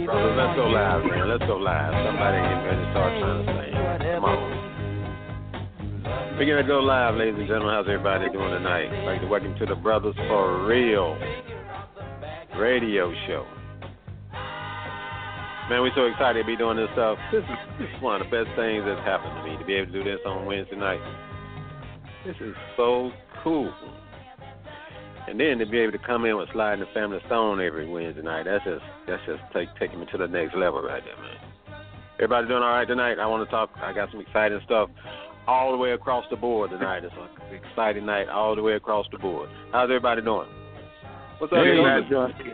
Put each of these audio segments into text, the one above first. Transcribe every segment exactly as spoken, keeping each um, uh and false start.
Brothers, let's go live, man. Let's go live. Somebody get ready to start trying to sing. Come on. We're going to go live, ladies and gentlemen. How's everybody doing tonight? I'd like to welcome to the Brothers for Real radio show. Man, we're so excited to be doing this stuff. This is, this is one of the best things that's happened to me, to be able to do this on Wednesday night. This is so cool. And then to be able to come in with Sliding the Family Stone every Wednesday night, that's just that's just take, taking me to the next level right there, man. Everybody doing all right tonight? I want to talk. I got some exciting stuff all the way across the board tonight. It's an exciting night all the way across the board. How's everybody doing? What's up, hey, man?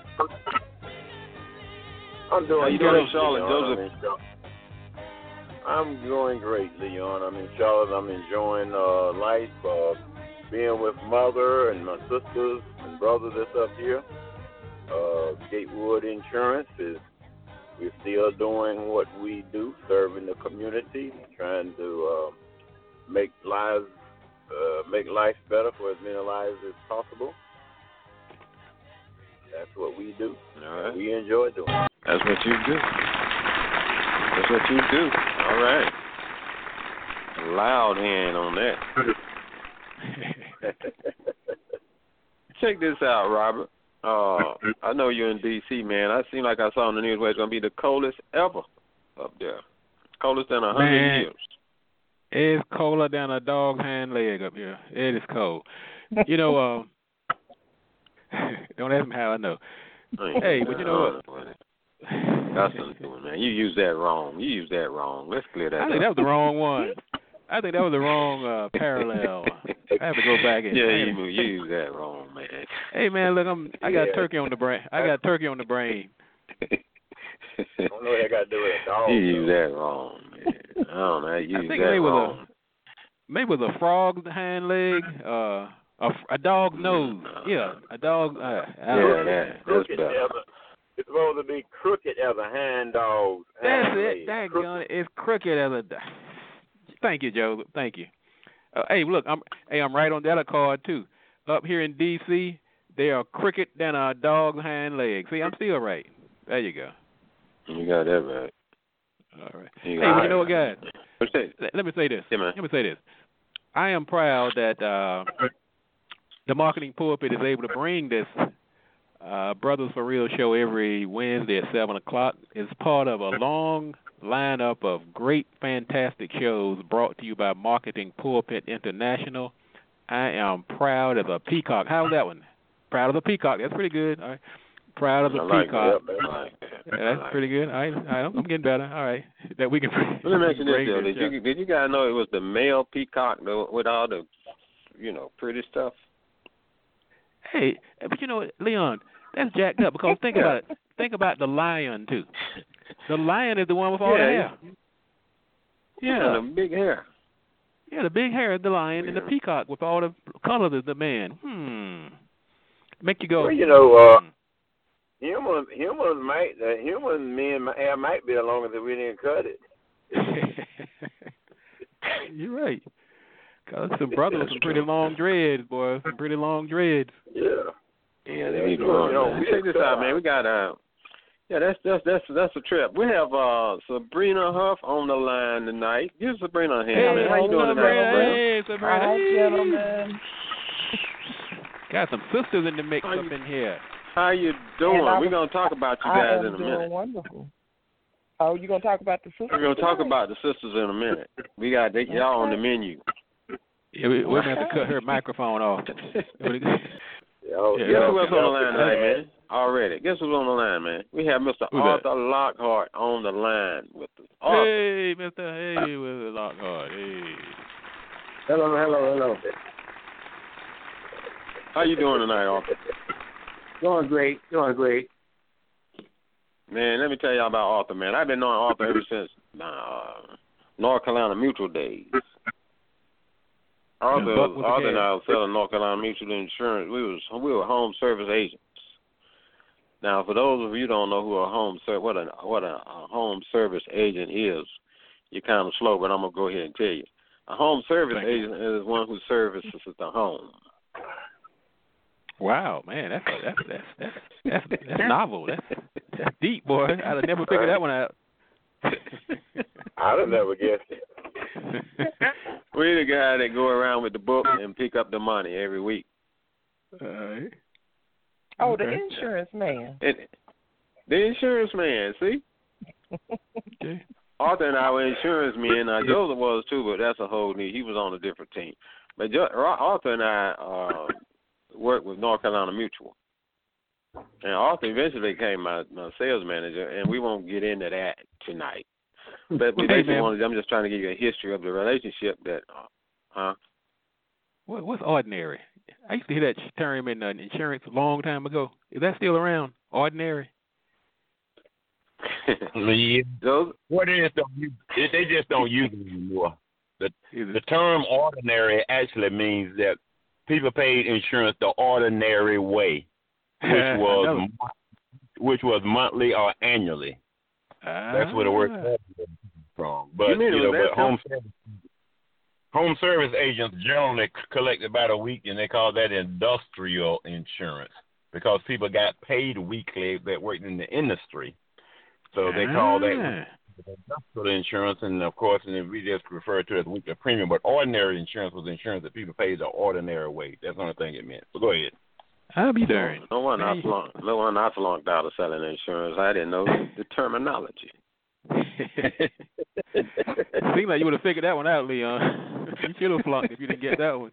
I'm doing How you great, doing, Charlotte, Leon. Joseph? I'm doing great, Leon. I'm in Charlotte. I'm enjoying uh, life, uh, being with mother and my sisters and brothers that's up here. Uh, Gatewood Insurance is we're still doing what we do, serving the community, trying to uh, make lives, uh, make life better for as many lives as possible. That's what we do. All right. We enjoy doing it. That's what you do. That's what you do. All right. Loud hand on that. Check this out, Robert. Uh, I know you're in D C, man. I seem like I saw on the news where it's going to be the coldest ever up there. Coldest in a hundred years. It's colder than a dog's hind leg up here. It is cold. You know, um, don't ask me how I know. Hey, but you know what? That's something, man. You used that wrong. You used that wrong. Let's clear that I up. think that was the wrong one. I think that was the wrong uh, parallel. I have to go back and yeah, you, you used that wrong, man. Hey, man, look, I'm. I got Yeah. turkey on the brain. I got turkey on the brain. I don't know what I got to do with a dog. You used that wrong, man. I don't know. You I used think that maybe with wrong. a maybe with a frog's hind leg, uh, a, a dog's nose. Yeah, a dog. Uh, I Yeah, don't- that, that's Crooked better. as a- It's supposed to be crooked as a hand dog. That's hand it. leg. That Crooked. gun is crooked as a. Thank you, Joe. Thank you. Uh, hey, look, I'm. Hey, I'm right on that card too. Up here in D C, they are crooked than a dog's hind leg. See, I'm still right. There you go. You got that right. All right. You Hey, got but that you know what, right. guys? What's that? Let, let me say this. Yeah, man. Let me say this. I am proud that uh, the Marketing Pulpit is able to bring this uh, Brothers for Real show every Wednesday at seven o'clock. It's part of a long lineup of great, fantastic shows brought to you by Marketing Pulpit International. I am proud of a peacock. How's that one? Proud of the peacock. That's pretty good. All right. Proud of the I like peacock. that. I like that. Yeah, I that's like pretty good. All right. All right. I'm getting better. All right. That we can. Let me mention this, bring though. this Did you, did you guys know it was the male peacock though, with all the, you know, pretty stuff? Hey, but you know what, Leon, that's jacked up because think about it. Think about the lion too. The lion is the one with all Yeah, the hair. Yeah, the big hair. Yeah, the big hair is the lion, and the Yeah. peacock with all the colors is the man. Hmm. Make you go. Well, you know, uh, hmm. human humans might the human men my hair might be the longest if we didn't cut it. You're right. Cause some brothers with some pretty long dreads, boy. Some pretty long dreads. Yeah. Yeah, they need to You know, run. we Check this just out, cut man. We got uh, yeah, that's that's that's that's a trip. We have uh Sabrina Huff on the line tonight. Give Sabrina a hand, Hey, man. How you doing tonight, Sabrina? Sabrina? Hey, Sabrina. Hi, Hey. gentlemen. Got some sisters in the mix How up you- in here. How you doing? And I We're was- gonna talk about you I guys am in a doing minute. wonderful. Oh, you gonna talk about the sisters? We're gonna talk tonight? about the sisters in a minute. We got they, y'all on the menu. Yeah, we, we're going to have to cut her microphone off. Yeah, Yeah, oh, Guess yeah, who else on the line yeah. tonight, man? Already. Guess who's on the line, man? We have Mister Who's that? Arthur Lockhart on the line with us. Arthur. Hey, Mister Hey, Mister Lockhart. Hey. Hello, hello, hello. How you doing tonight, Arthur? Doing great, doing great. Man, let me tell y'all about Arthur, man. I've been knowing Arthur ever since uh, North Carolina Mutual days. Arthur, Buck with the Arthur and gas. I was selling North Carolina Mutual Insurance. We was we were home service agents. Now, for those of you who don't know who a home ser- what a what a, a home service agent is, you're kind of slow, but I'm gonna go ahead and tell you. A home service Thank you. agent is one who services the home. Wow, man, that's that's that's that's, that's, that's novel. That's That's deep, boy. I'd have never figured that one out. I'd have never guessed it. We're the guy that go around with the book and pick up the money every week. All right. Oh, Okay. the insurance man. And the insurance man, see? Okay. Arthur and I were insurance men. Now, Joseph was too, but that's a whole new. He was on a different team. But jo- Arthur and I uh, worked with North Carolina Mutual. And Arthur eventually became my, my sales manager, and we won't get into that tonight. But we Hey, basically man. wanted, I'm just trying to give you a history of the relationship that, uh, huh? What, what's ordinary? I used to hear that term in uh, insurance a long time ago. Is that still around? Ordinary? Yeah. Joseph? What it is, don't use, it, they just don't use it anymore. The Is the it? term ordinary actually means that people paid insurance the ordinary way, which I was know. mo- which was monthly or annually. That's where the word Ah. ordinary comes from. But You mean it you know, was but that home service, home service agents generally c- collect about a week, and they call that industrial insurance because people got paid weekly that worked in the industry. So they call that Ah. industrial insurance, and of course, and we just refer to it as weekly premium. But ordinary insurance was insurance that people paid the ordinary way. That's the only thing it meant. So go ahead. I'll be darned. No one I Man. flunked. No one I flunked out of selling insurance. I didn't know the terminology. Seems like you would have figured that one out, Leon. You should have flunked if you didn't get that one.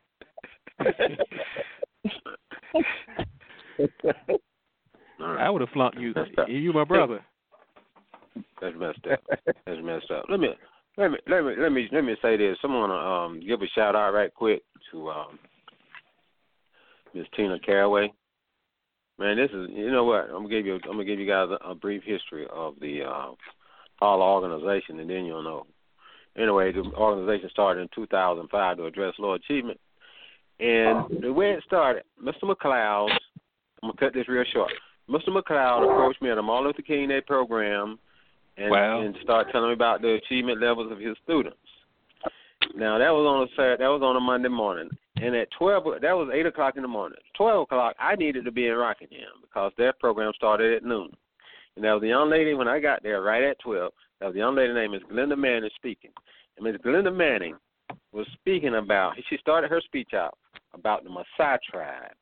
All right. I would have flunked you. That's tough. You my brother. That's messed up. That's messed up. Let me let me let me let me let me say this. I want to um give a shout out right quick to um Miss Tina Caraway. Man, this is you know what I'm gonna give you I'm gonna give you guys a, a brief history of the uh, Holler organization, and then you'll know. Anyway, the organization started in two thousand five to address low achievement, and the way it started, Mister McLeod. I'm gonna cut this real short. Mister McLeod approached me at a Martin Luther King Day program. And, Wow. and start telling me about the achievement levels of his students. Now that was on a Saturday, that was on a Monday morning, and at twelve, that was eight o'clock in the morning. Twelve o'clock, I needed to be in Rockingham because their program started at noon. And that was the young lady when I got there right at twelve. That was the young lady named Miss Glenda Manning speaking, and Miss Glenda Manning was speaking about. She started her speech out about the Maasai tribe,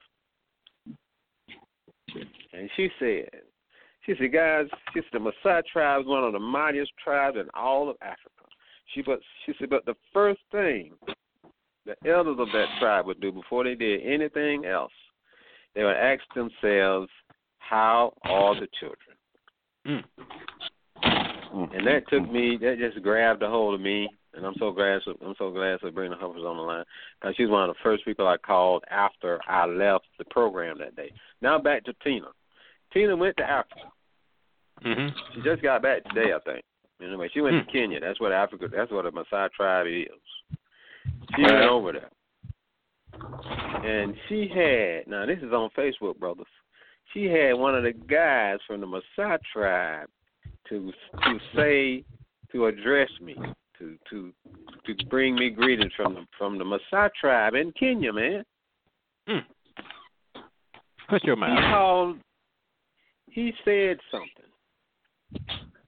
and she said. She said, guys, she said the Maasai tribe is one of the mightiest tribes in all of Africa. She but she said, but the first thing the elders of that tribe would do before they did anything else, they would ask themselves, how are the children? Mm. And that took me, that just grabbed a hold of me, and I'm so glad, I'm so glad Sabrina Huffers on the line. Because she's one of the first people I called after I left the program that day. Now back to Tina. Tina went to Africa. Mm-hmm. She just got back today, I think. Anyway, she went Hmm. to Kenya. That's what Africa. That's what the Maasai tribe is. She Right. went over there, and she had. Now this is on Facebook, brothers. She had one of the guys from the Maasai tribe to to say to address me, to to to bring me greetings from the from the Maasai tribe in Kenya, man. Mm. Shut your He mouth. called. He said something.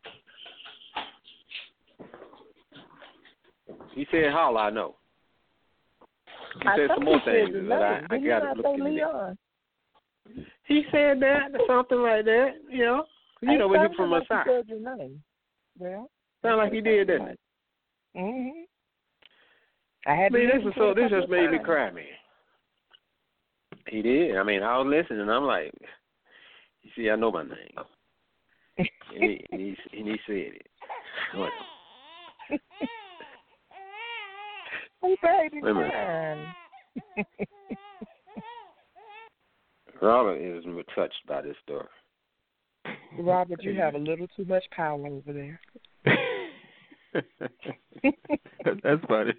He said, "Holla, I know." He I said thought some more he said things the that I, name. I Did got he to not look say into. Leon? He said that, or something like that, you know. You It know, when sounded he's from like he Maasai. said your name. Well, Sound like he did, didn't it? Mhm. I I had. mean, to this listen is to so. it a This couple just of made me times. cry, man. He did. I mean, I was listening, and I'm like, you see, I know my name, and he and he, and he said it. Well, He paid his Wait a minute. time. Robert is touched by this story. Robert, you have a little too much power over there. That's funny.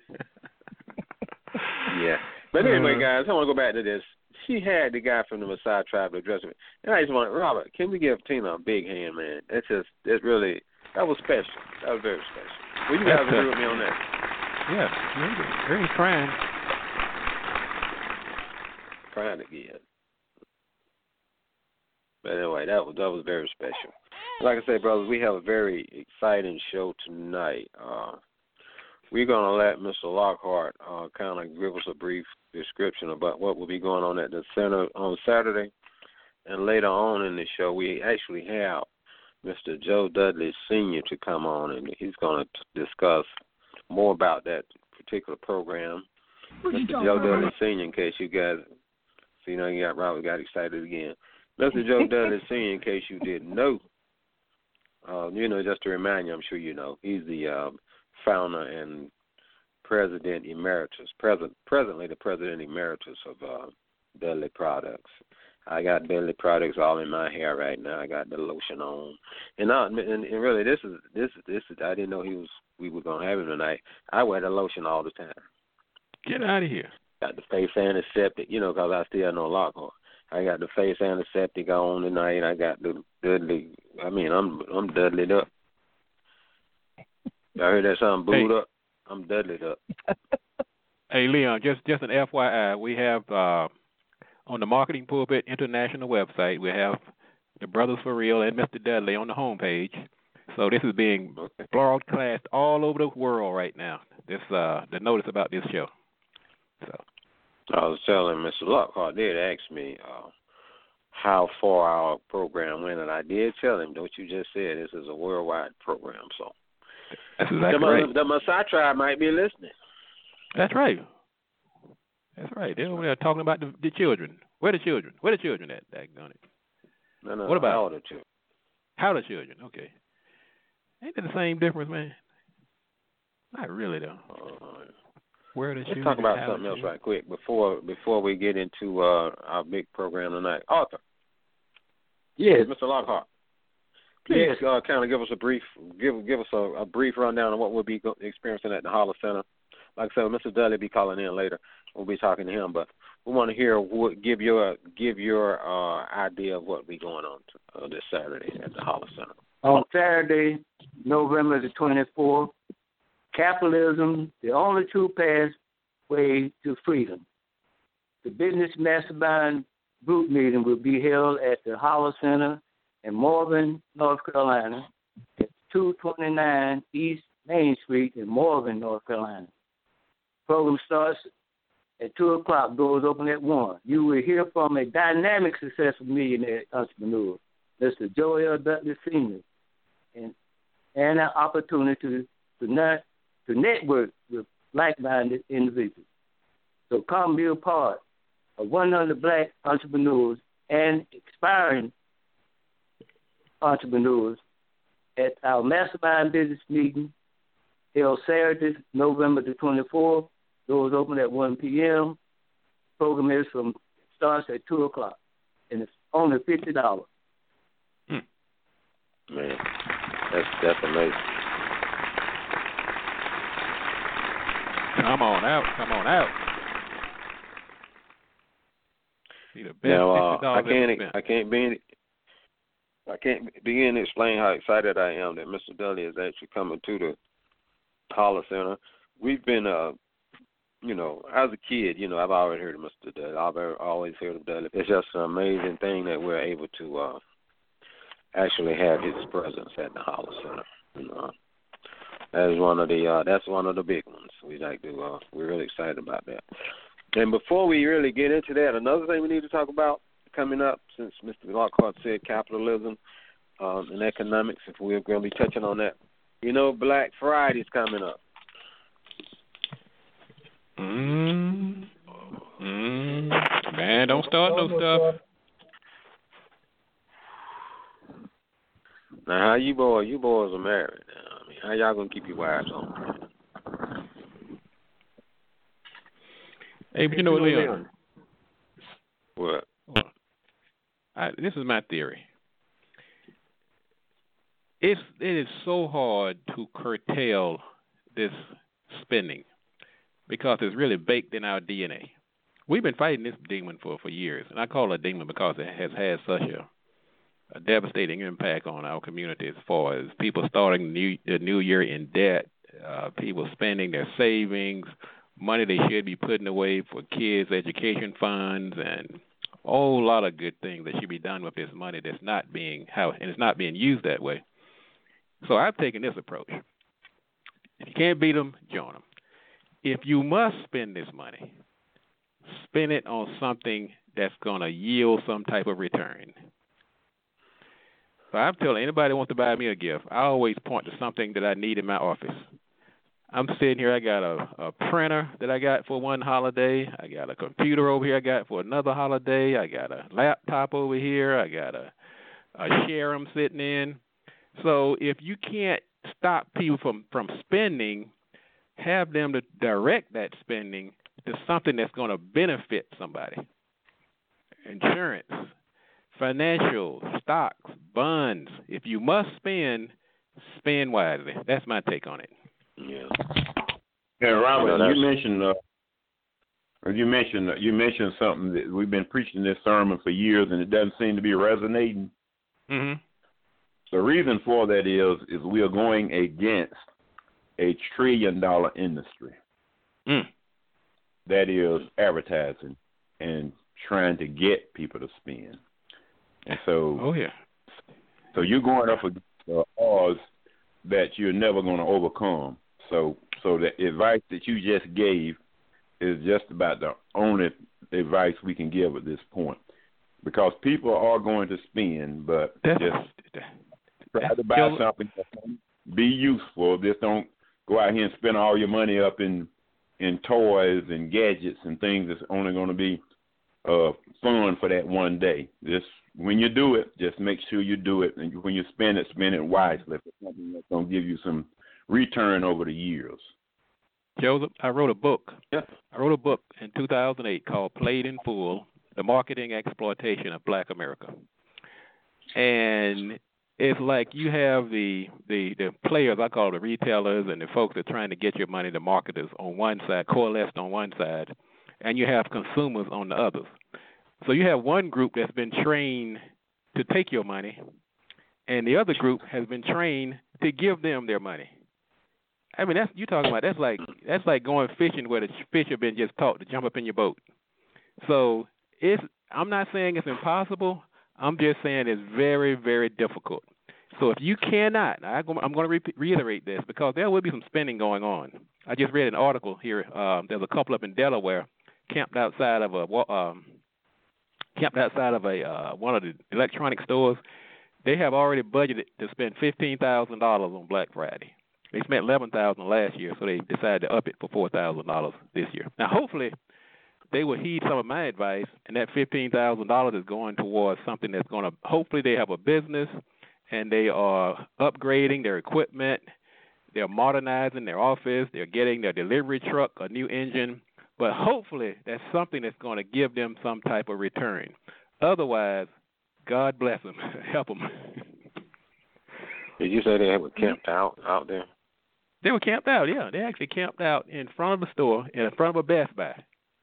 Yeah. But anyway, Uh, guys, I want to go back to this. She had the guy from the Maasai tribe to address me. And I just want, Robert, can we give Tina a big hand, man? That's just, it really, that was special. That was very special. Will you guys agree with me on that? Yeah, very trying. Trying to get. But anyway, that was that was very special. Like I said, brothers, we have a very exciting show tonight. Uh, we're going to let Mister Lockhart uh, kind of give us a brief description about what will be going on at the center on Saturday. And later on in the show, we actually have Mister Joe Dudley Senior to come on, and he's going to discuss more about that particular program. Mister Joe Dudley Senior, in case you guys, so you know, you got Robert got excited again. Mister Joe Dudley Senior, in case you didn't know, uh, you know, just to remind you, I'm sure you know, he's the uh, founder and president emeritus, present, presently the president emeritus of uh, Dudley Products. I got Dudley Products all in my hair right now. I got the lotion on, and, I, and, and really, this is this is this is. I didn't know he was. We were gonna have him tonight. I wear the lotion all the time. Get out of here. Got the face antiseptic, you know, because I still know Lockhart. I got the face antiseptic on tonight. I got the Dudley. I mean, I'm I'm Dudleyed up. Y'all heard that something booed hey. up? I'm Dudleyed up. Hey, Leon, just just an F Y I, we have uh, on the Marketing Pulpit International website, we have the Brothers for Real and Mister Dudley on the homepage. So this is being okay. broadcast all over the world right now. This uh, the notice about this show. So I was telling Mister Lockhart did ask me uh, how far our program went, and I did tell him, don't you just say this is a worldwide program. So that's exactly the, right. The Maasai tribe might be listening. That's right. That's right. They're over there talking about the, the children. Where the children? Where the children at? Daggone it. No, no, what about how the children? How the children? Okay. Ain't it the same difference, man? Not really, though. Uh, Where the let's children? talk about something else right quick before before we get into uh, our big program tonight. Arthur. Yes. Mister Lockhart. Please yes. uh, kind of give us a brief give give us a, a brief rundown of what we'll be experiencing at the Holler Center. Like I said, Mister Dudley will be calling in later. We'll be talking to him, but we want to hear what give your give your uh, idea of what will be going on to, uh, this Saturday at the Holler Center. On Saturday, November the twenty-fourth, capitalism, the only true pathway to freedom. The Business Mastermind Group meeting will be held at the Holler Center in Morven, North Carolina, at two twenty-nine East Main Street in Morven, North Carolina. Program starts at two o'clock, doors open at one. You will hear from a dynamic, successful millionaire entrepreneur, Mister Joel Dudley Senior, and, and an opportunity to, to, not, to network with like-minded individuals. So come be a part of one hundred black entrepreneurs and aspiring entrepreneurs at our Mastermind Business Meeting held Saturday, November the twenty-fourth. Doors open at one p.m. Program is from starts at two o'clock, and it's only fifty dollars. Hmm. Man, that's that's amazing. Come on out, come on out. See the best now, uh, I can't I I can't be I can't begin to explain how excited I am that Mister Dudley is actually coming to the Holler Center. We've been uh You know, as a kid, you know, I've always heard of Mister Dudley. I've always heard of Dudley. It's just an amazing thing that we're able to uh, actually have his presence at the Holler Center. You know, that is one of the uh, that's one of the big ones. We like to uh, we're really excited about that. And before we really get into that, another thing we need to talk about coming up, since Mister Lockhart said capitalism um, and economics, if we're going to be touching on that, you know, Black Friday's coming up. Mm, mm, man, don't start no stuff. Now, how you boys, you boys are married now. I mean, how y'all gonna keep your wives on? Hey, but you know what, Leon? What? I, this is my theory. It's it is so hard to curtail this spending, because it's really baked in our D N A. We've been fighting this demon for, for years, and I call it a demon because it has had such a, a devastating impact on our community as far as people starting the new, the new year in debt, uh, people spending their savings, money they should be putting away for kids' education funds, and whole lot of good things that should be done with this money that's not being how and it's not being used that way. So I've taken this approach. If you can't beat them, join them. If you must spend this money, spend it on something that's going to yield some type of return. So I'm telling anybody who wants to buy me a gift, I always point to something that I need in my office. I'm sitting here, I got a, a printer that I got for one holiday. I got a computer over here I got for another holiday. I got a laptop over here. I got a, a chair I'm sitting in. So if you can't stop people from, from spending, have them to direct that spending to something that's going to benefit somebody. Insurance, financial, stocks, bonds. If you must spend, spend wisely. That's my take on it. Yeah. Yeah, Robert, Well, you mentioned uh, you mentioned uh, you mentioned something that we've been preaching this sermon for years, and it doesn't seem to be resonating. Mm-hmm. The reason for that is is we are going against a trillion dollar industry. Mm. That is advertising and trying to get people to spend. And so, oh yeah, so you're going up against uh, odds that you're never going to overcome. So, so the advice that you just gave is just about the only advice we can give at this point, because people are going to spend, but that's, just that, try to buy something that can be useful. Just don't go out here and spend all your money up in in toys and gadgets and things that's only going to be uh, fun for that one day. Just when you do it, just make sure you do it, and when you spend it, spend it wisely for something that's going to give you some return over the years. Joseph, I wrote a book. Yeah. I wrote a book in two thousand eight called Played in Full, The Marketing Exploitation of Black America. And it's like you have the, the, the players, I call the retailers, and the folks that are trying to get your money, the marketers on one side, coalesced on one side, and you have consumers on the others. So you have one group that's been trained to take your money, and the other group has been trained to give them their money. I mean, that's you talking about. That's like that's like going fishing where the fish have been just taught to jump up in your boat. So it's. I'm not saying it's impossible. I'm just saying it's very, very difficult. So if you cannot, I'm going to re- reiterate this because there will be some spending going on. I just read an article here. Um, there's a couple up in Delaware camped outside of a um, camped outside of a uh, one of the electronic stores. They have already budgeted to spend fifteen thousand dollars on Black Friday. They spent eleven thousand dollars last year, so they decided to up it for four thousand dollars this year. Now, hopefully, they will heed some of my advice, and that fifteen thousand dollars is going towards something that's going to, hopefully they have a business, and they are upgrading their equipment, they're modernizing their office, they're getting their delivery truck, a new engine, but hopefully that's something that's going to give them some type of return. Otherwise, God bless them, help them. Did you say they were camped out out there? They were camped out, yeah. They actually camped out in front of the store, in front of a Best Buy.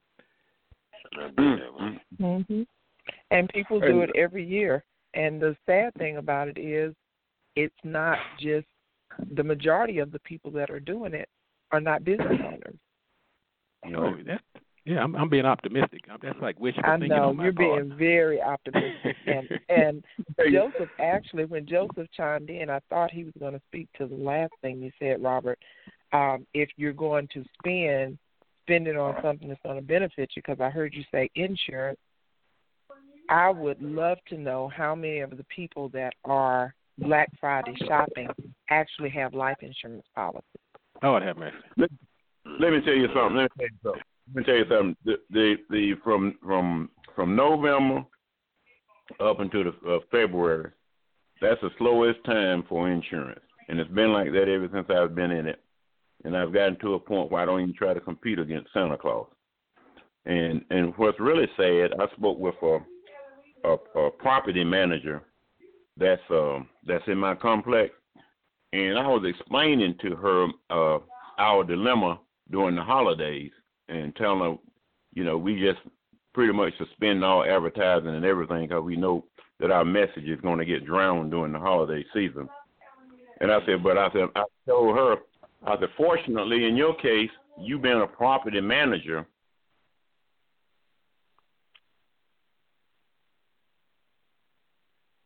Mm-hmm. And people do it every year. And the sad thing about it is it's not just the majority of the people that are doing it are not business owners. You know, that's, yeah, I'm, I'm being optimistic. That's like wishful I thinking know, on my you're part. being very optimistic. and and Joseph, actually, when Joseph chimed in, I thought he was going to speak to the last thing you said, Robert. Um, if you're going to spend, spend it on something that's going to benefit you, because I heard you say insurance. I would love to know how many of the people that are Black Friday shopping actually have life insurance policies. Oh, I'd have mercy. Let, let me tell you something. Let me tell you something. Let me tell you something. The the, the from from from November up until the, uh, February, that's the slowest time for insurance, and it's been like that ever since I've been in it. And I've gotten to a point where I don't even try to compete against Santa Claus. And and what's really sad, I spoke with a a, a property manager that's uh, that's in my complex, and I was explaining to her uh, our dilemma during the holidays, and telling her, you know, we just pretty much suspend all advertising and everything because we know that our message is going to get drowned during the holiday season. And I said, but I said, I told her, I said, fortunately, in your case, you being a property manager,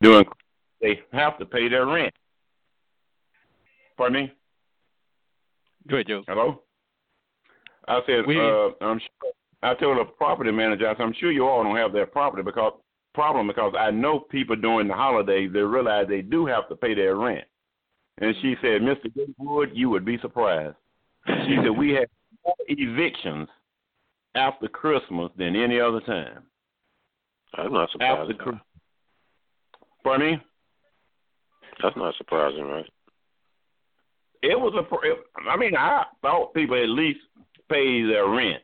doing, they have to pay their rent. Pardon me? Go ahead, Joe. Hello? I said, we, uh, I'm sure, I told the property manager, I said, I'm sure you all don't have that property because problem because I know people during the holidays, they realize they do have to pay their rent. And she said, Mister Gatewood, you would be surprised. She said, we have more evictions after Christmas than any other time. I'm not surprised. After Christmas. Pardon me? That's not surprising, right? It was a, I mean, I thought people at least pay their rent,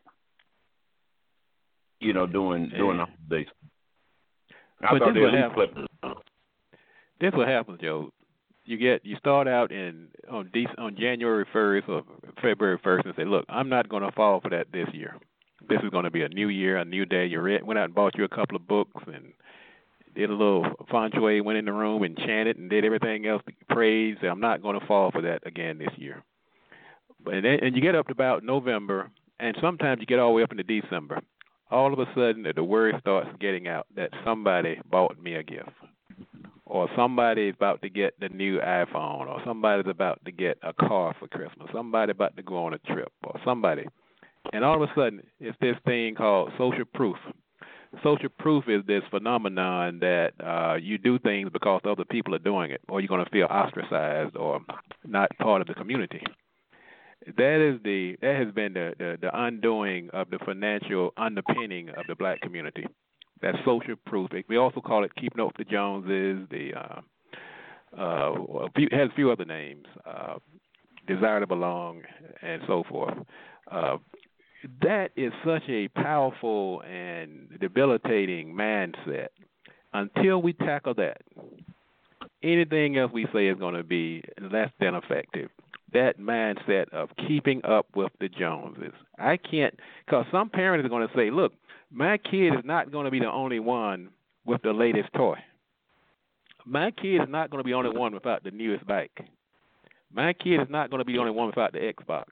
you know, during, yeah. during the holidays. I but thought this they what at least happens. This what happens, Joe. You get you start out in on De- on January first or February first and say, look, I'm not going to fall for that this year. This is going to be a new year, a new day. You read, went out and bought you a couple of books and did a little feng shui, went in the room and chanted and did everything else, praised. I'm not going to fall for that again this year. But and, then, and you get up to about November, and sometimes you get all the way up into December. All of a sudden, the word starts getting out that somebody bought me a gift, or somebody is about to get the new iPhone, or somebody's about to get a car for Christmas, somebody about to go on a trip, or somebody. And all of a sudden, it's this thing called social proof. Social proof is this phenomenon that uh, you do things because other people are doing it, or you're going to feel ostracized or not part of the community. That is the that has been the, the, the undoing of the financial underpinning of the black community. That's social proof. We also call it keeping up with the Joneses. The uh, uh, it has a few other names, uh, desire to belong, and so forth. Uh, that is such a powerful and debilitating mindset. Until we tackle that, anything else we say is going to be less than effective. That mindset of keeping up with the Joneses. I can't, because some parents are going to say, look, my kid is not going to be the only one with the latest toy. My kid is not going to be the only one without the newest bike. My kid is not going to be the only one without the Xbox.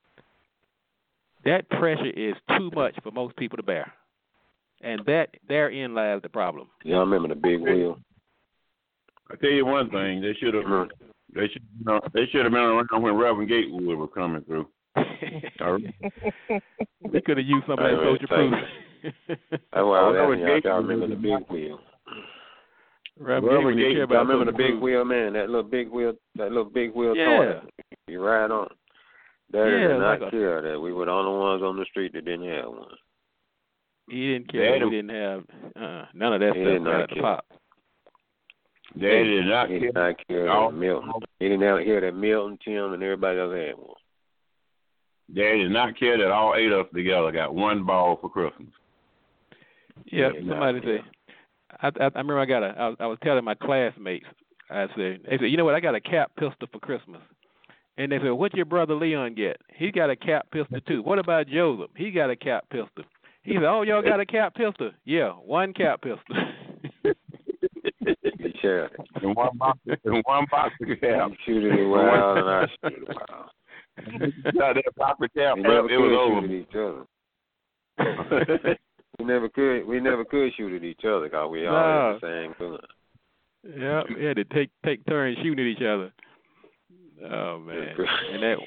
That pressure is too much for most people to bear. And that therein lies the problem. Y'all remember the big wheel? I tell you one thing, they should have they should you know, they should have been around when Reverend Gatewood was coming through. We could have used some of that social proof. That's why I was asking y'all, y'all remember the big wheel. Reverend Gatewood, y'all remember the big wheel, man? That little big wheel, that little big wheel yeah. toy you ride on. Daddy yeah, did not like care that we were the only ones on the street that didn't have one. He didn't care. Daddy, we didn't have uh, none of that he stuff right at the pop. Daddy did not he care. Did not care that Milton. He didn't have, hear that Milton, Tim, and everybody else had one. Daddy did not care that all eight of us together got one ball for Christmas. Yeah, somebody say. I, I I remember I got a. I was, I was telling my classmates. I said, they said, you know what? I got a cap pistol for Christmas. And they said, what'd your brother Leon get? He got a cap pistol too. What about Joseph? He got a cap pistol. He said, oh, y'all got a cap pistol? Yeah, one cap pistol. Sure. In one box, in one box of cap. You shoot it wild and I shoot it wild. That box of cap, we it never was could over. Shoot at each other. we never could. We never could shoot at each other because we all no. had the same gun. Yeah, we had to take take turns shooting at each other. Oh man, and that.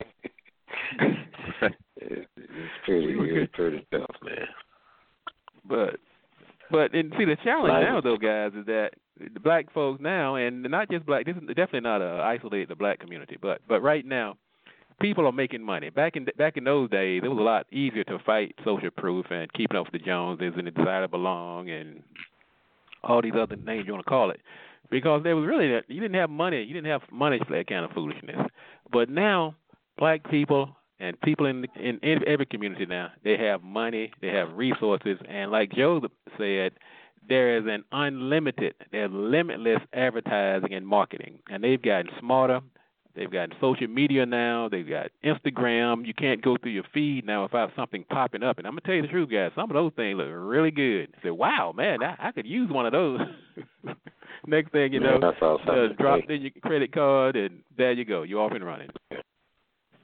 it's, it's pretty, it's pretty tough, man. But, but and see the challenge like, now, though, guys, is that the black folks now, and not just black. This is definitely not a isolated the black community, but but right now, people are making money. Back in back in those days, it was a lot easier to fight social proof and keeping up with the Joneses and the desire to belong and all these other names you want to call it. Because there was really, you didn't have money, you didn't have money for that kind of foolishness. But now, black people and people in, in in every community now, they have money, they have resources, and like Joe said, there is an unlimited, there's limitless advertising and marketing, and they've gotten smarter. They've got social media now. They've got Instagram. You can't go through your feed now without something popping up. And I'm going to tell you the truth, guys. Some of those things look really good. I say, wow, man, I, I could use one of those. Next thing you know, uh, drop in your credit card, and there you go. You're off and running.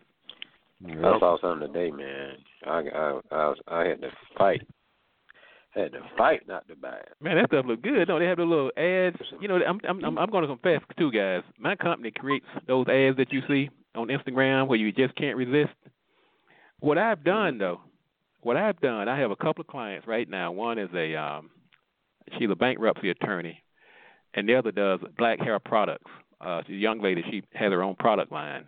I saw something today, man. I, I, I, was, I had to fight Had to fight not to buy it. Man, that stuff look good. No, they have the little ads. You know, I'm I'm I'm, I'm going to confess too, guys. My company creates those ads that you see on Instagram where you just can't resist. What I've done though, what I've done, I have a couple of clients right now. One is a um, she's a bankruptcy attorney, and the other does black hair products. Uh, she's a young lady. She has her own product line,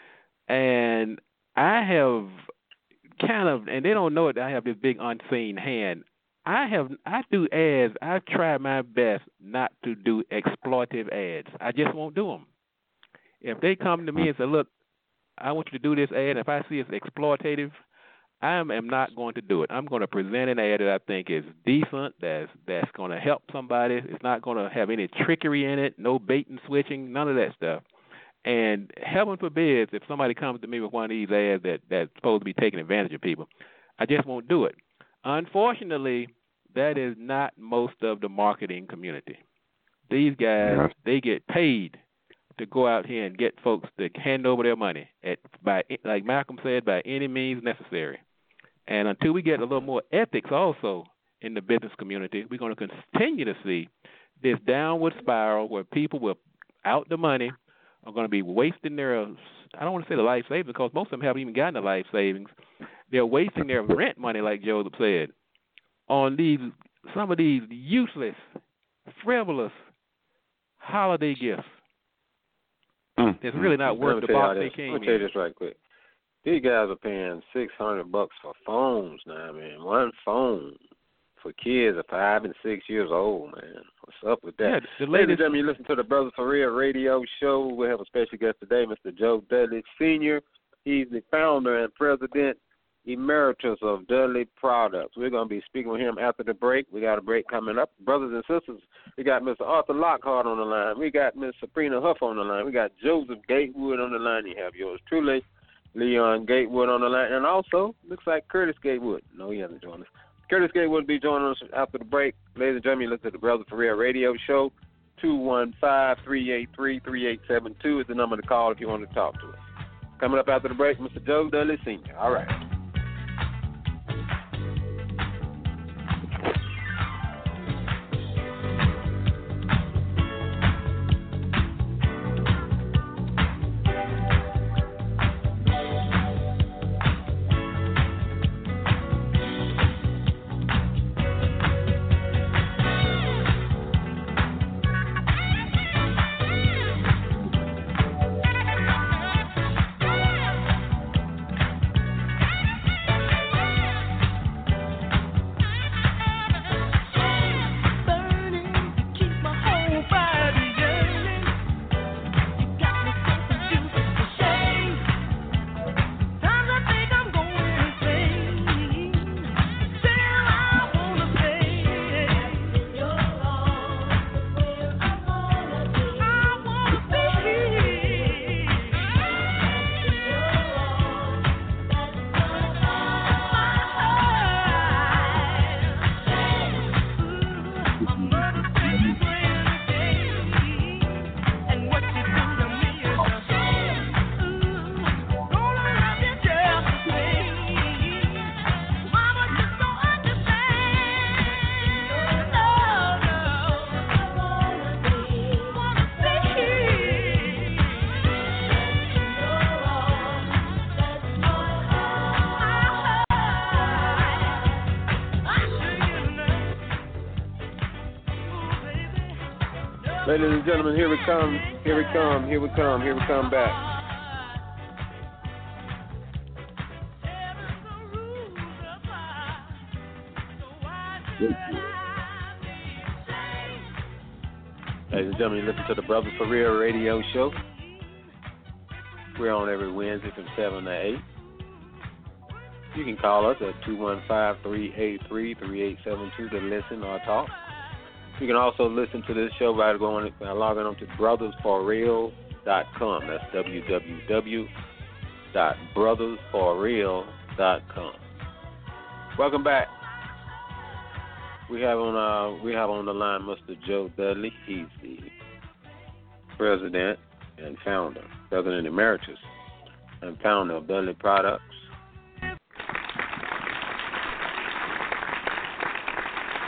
and I have kind of, and they don't know it. I have this big unseen hand. I have, I do ads. I've tried my best not to do exploitive ads. I just won't do them. If they come to me and say, "Look, I want you to do this ad," and if I see it's exploitative, I am, am not going to do it. I'm going to present an ad that I think is decent, that's that's going to help somebody. It's not going to have any trickery in it, no bait and switching, none of that stuff. And heaven forbid if somebody comes to me with one of these ads that, that's supposed to be taking advantage of people, I just won't do it. Unfortunately, that is not most of the marketing community. These guys, they get paid to go out here and get folks to hand over their money, at by like Malcolm said, by any means necessary. And until we get a little more ethics also in the business community, we're going to continue to see this downward spiral where people without the money are going to be wasting their, I don't want to say the life savings, because most of them haven't even gotten the life savings. They're wasting their rent money, like Joseph said, on these some of these useless, frivolous holiday gifts. Mm. It's really not worth the box they came in. Let me tell you this right quick. These guys are paying six hundred bucks for phones now, man. One phone for kids of five and six years old, man. What's up with that? Yeah, the latest... Ladies and gentlemen, you listen to the Brothers for Real radio show. We have a special guest today, Mister Joe Dudley Senior He's the founder and president emeritus of Dudley Products. We're going to be speaking with him after the break. We got a break coming up. Brothers and sisters, we got Mister Arthur Lockhart on the line. We got Miss Sabrina Huff on the line. We got Joseph Gatewood on the line. You have yours truly, Leon Gatewood on the line. And also, looks like Curtis Gatewood. No, he hasn't joined us. Curtis Gatewood will be joining us after the break. Ladies and gentlemen, you listen to the Brothers for Real radio show. two one five, three eight three, three eight seven two is the number to call if you want to talk to us. Coming up after the break, Mister Joe Dudley Senior All right. Ladies and gentlemen, here we come, here we come, here we come, here we come back. Ladies and gentlemen, you listen to the Brothers for Real radio show. We're on every Wednesday from seven to eight. You can call us at two one five, three eight three, three eight seven two to listen or talk. You can also listen to this show by going by logging on to brothers for real dot com. That's w w w dot brothers for real dot com. Welcome back. We have on uh, we have on the line Mister Joe Dudley. He's the president and founder, president emeritus, and founder of Dudley Products.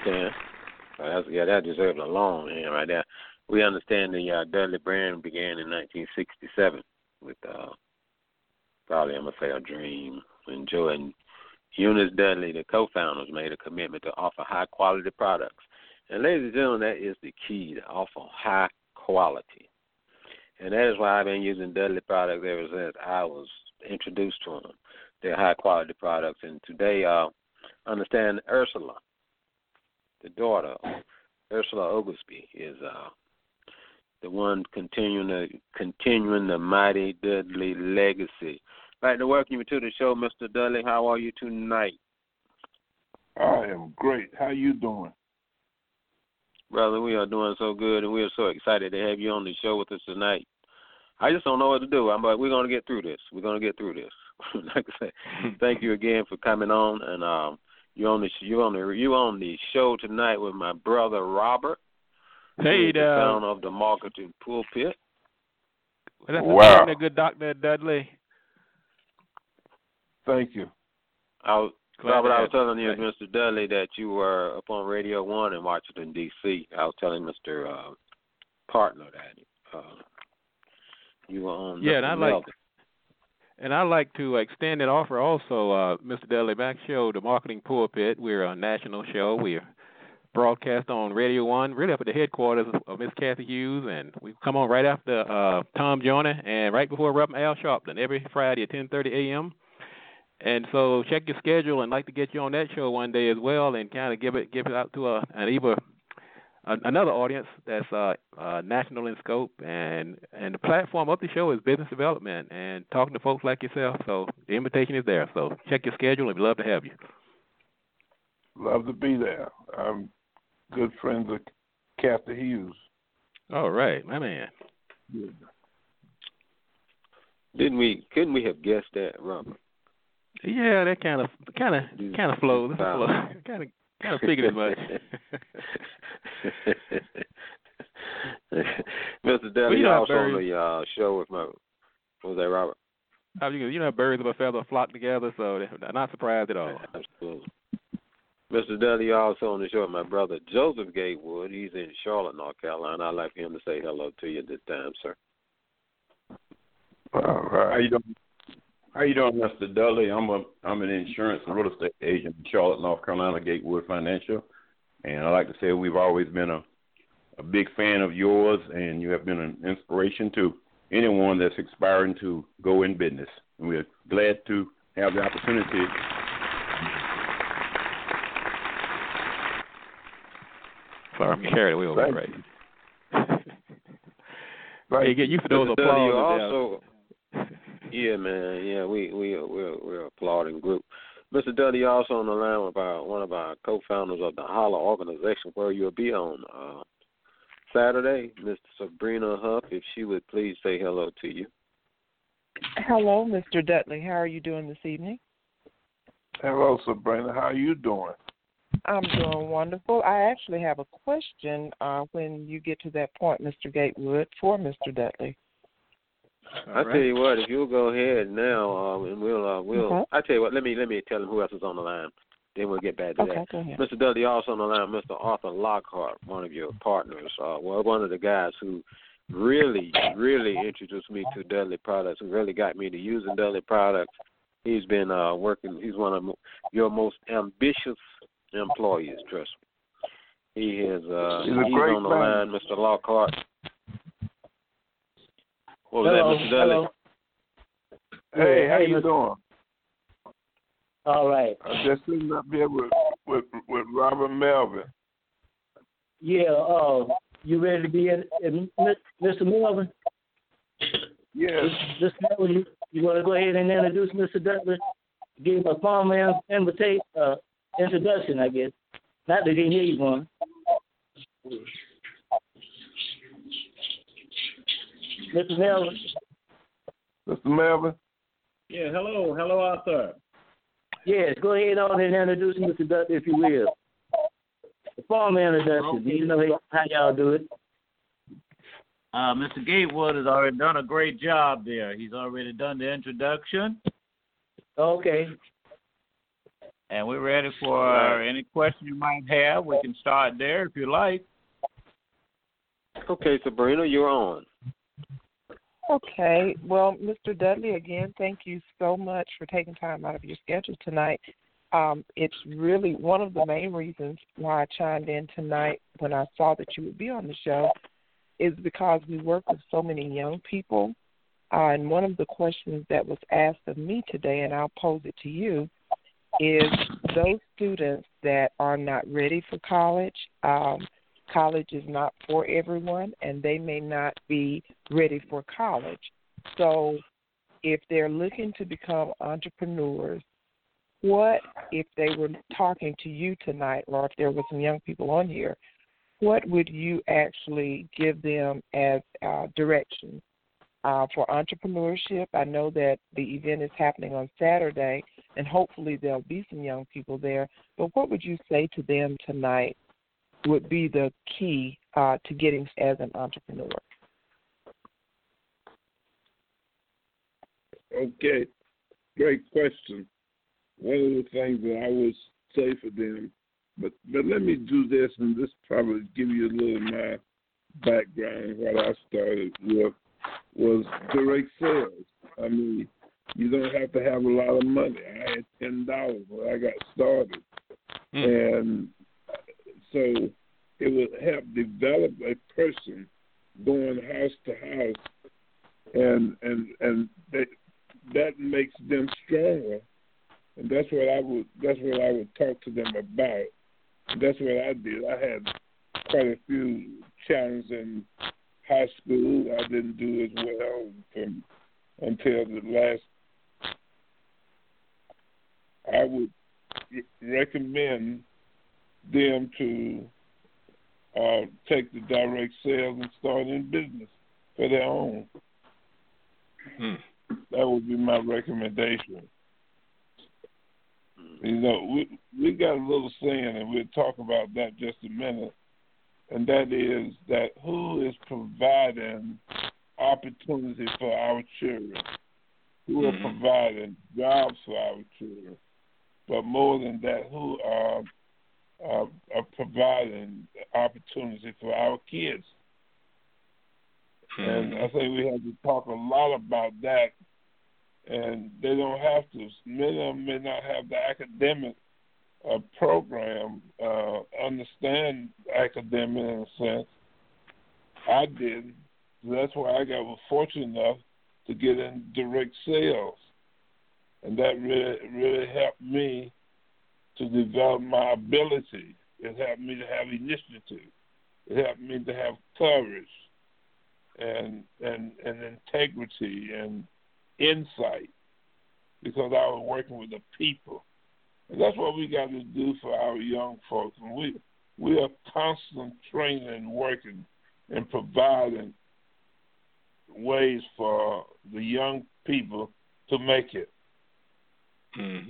understand. Uh, that's, yeah, that deserves a long hand right there. We understand the uh, Dudley brand began in nineteen sixty-seven with uh, probably, I'm going to say, a dream. When Joe and Eunice Dudley, the co-founders, made a commitment to offer high-quality products. And ladies and gentlemen, that is the key, to offer high quality. And that is why I've been using Dudley products ever since I was introduced to them. They're high-quality products. And today, uh, understand Ursula, the daughter, Ursula Oglesby, is uh, the one continuing the, continuing the mighty Dudley legacy. I'd like to welcome you to the show, Mister Dudley. How are you tonight? I am great. How you doing? Brother, we are doing so good, and we are so excited to have you on the show with us tonight. I just don't know what to do. I'm like, we're going to get through this. We're going to get through this. Like I said, thank you again for coming on, and um, you're on the you on the you on the show tonight with my brother Robert. Hey, the founder of the Marketing Pulpit. Well, that's wow, a good Doctor Dudley. Thank you. I was, Robert, I was telling you, right. Mister Dudley, that you were up on Radio One in Washington, D C I was telling Mister Uh, Partner that uh, you were on. Yeah, Mister and I like, Melvin. and I like to extend that offer also, uh, Mister Dudley, back show, the Marketing Pulpit. We're a national show. We're broadcast on Radio One, really up at the headquarters of Miss Kathy Hughes, and we come on right after uh, Tom Joyner and right before Reverend Al Sharpton every Friday at ten thirty a.m. And so check your schedule, and like to get you on that show one day as well, and kind of give it give it out to a an either a, another audience that's uh, uh, national in scope, and and the platform of the show is business development and talking to folks like yourself. So the invitation is there. So check your schedule, and we'd love to have you. Love to be there. I'm good friends of Kathy Hughes. All right, my man. Yeah. Didn't we? Couldn't we have guessed that, Robert? Yeah, that kind of kind of kind of flows. Kind of kind of figured as much. Mister Dudley, well, you know, also on the uh, show with my. What was that, Robert? You know, birds of a feather flock together, so they're not surprised at all. Absolutely. Mister Dudley, also on the show with my brother Joseph Gatewood. He's in Charlotte, North Carolina. I'd like for him to say hello to you this time, sir. All right. How you doing? How you doing, Mister Dudley? I'm a I'm an insurance and real estate agent in Charlotte, North Carolina, Gatewood Financial, and I like to say we've always been a a big fan of yours, and you have been an inspiration to anyone that's aspiring to go in business. And we're glad to have the opportunity. Sorry, I'm carried away over right. Right. Hey, get used to those Mister applause. Dudley, also, yeah, man, yeah, we we we're we're applauding group. Mister Dudley, also on the line with our, one of our co-founders of the Holler organization, where you'll be on uh, Saturday, Miss Sabrina Huff. If she would please say hello to you. Hello, Mister Dudley. How are you doing this evening? Hello, Sabrina. How are you doing? I'm doing wonderful. I actually have a question uh, when you get to that point, Mister Gatewood, for Mister Dudley. I right. tell you what, if you'll go ahead now, um, and we'll uh, we'll. Okay. I tell you what, let me let me tell him who else is on the line. Then we'll get back to okay, that. Go ahead. Mister Dudley, also on the line, Mister Arthur Lockhart, one of your partners. Uh, well, one of the guys who really, really introduced me to Dudley products, who really got me to using Dudley products. He's been uh, working. He's one of your most ambitious employees. Trust me. He is. Uh, he's he's on the man. line, Mister Lockhart. What was Hello, that, Mister Dudley? hello. Hey, Yeah, how hey, you Mister doing? All right. I'm just sitting up here with with, with Robert Melvin. Yeah. Uh, you ready to be in, in Mister Melvin? Yes. This Melvin, you, you want to go ahead and introduce Mister Dudley? Give him a formal invitation, uh, introduction, I guess. Not that he needs one. Mister Melvin. Mister Melvin. Yeah. Hello. Hello, Arthur. Yes, go ahead on and introduce Mister Dudley, if you will. The formal introduction. Okay. You know how y'all do it. Uh, Mister Gatewood has already done a great job there. He's already done the introduction. Okay. And we're ready for uh, any question you might have. We can start there if you like. Okay, Sabrina, you're on. Okay. Well, Mister Dudley, again, thank you so much for taking time out of your schedule tonight. Um, it's really one of the main reasons why I chimed in tonight when I saw that you would be on the show is because we work with so many young people. Uh, and one of the questions that was asked of me today, and I'll pose it to you, is those students that are not ready for college. Um, college is not for everyone, and they may not be ready for college. So if they're looking to become entrepreneurs, what, if they were talking to you tonight, or if there were some young people on here, what would you actually give them as uh, direction uh, for entrepreneurship? I know that the event is happening on Saturday, and hopefully there'll be some young people there. But what would you say to them tonight would be the key uh, to getting as an entrepreneur? Okay, great question. One of the things that I would say for them, but but let me do this, and this probably give you a little of my background. What I started with was direct sales. I mean, you don't have to have a lot of money. I had ten dollars when I got started, mm. and so it would help develop a person going house to house, and and and that that makes them stronger. And that's what I would that's what I would talk to them about. And that's what I did. I had quite a few challenges in high school. I didn't do as well from, until the last. I would recommend them to uh, take the direct sales and start in business for their own. Hmm. That would be my recommendation. You know, we we got a little saying, and we'll talk about that just a minute, and that is that who is providing opportunity for our children, who mm-hmm. are providing jobs for our children, but more than that, who are, are, are providing opportunity for our kids. Mm-hmm. And I think we have to talk a lot about that. And they don't have to. Many of them may not have the academic uh, program, uh, understand academic in a sense. I didn't. So that's why I got was fortunate enough to get in direct sales. And that really, really helped me to develop my ability. It helped me to have initiative. It helped me to have courage and and, and integrity and insight, because I was working with the people. And that's what we got to do for our young folks. And we we are constant training and working and providing ways for the young people to make it. Mm-hmm.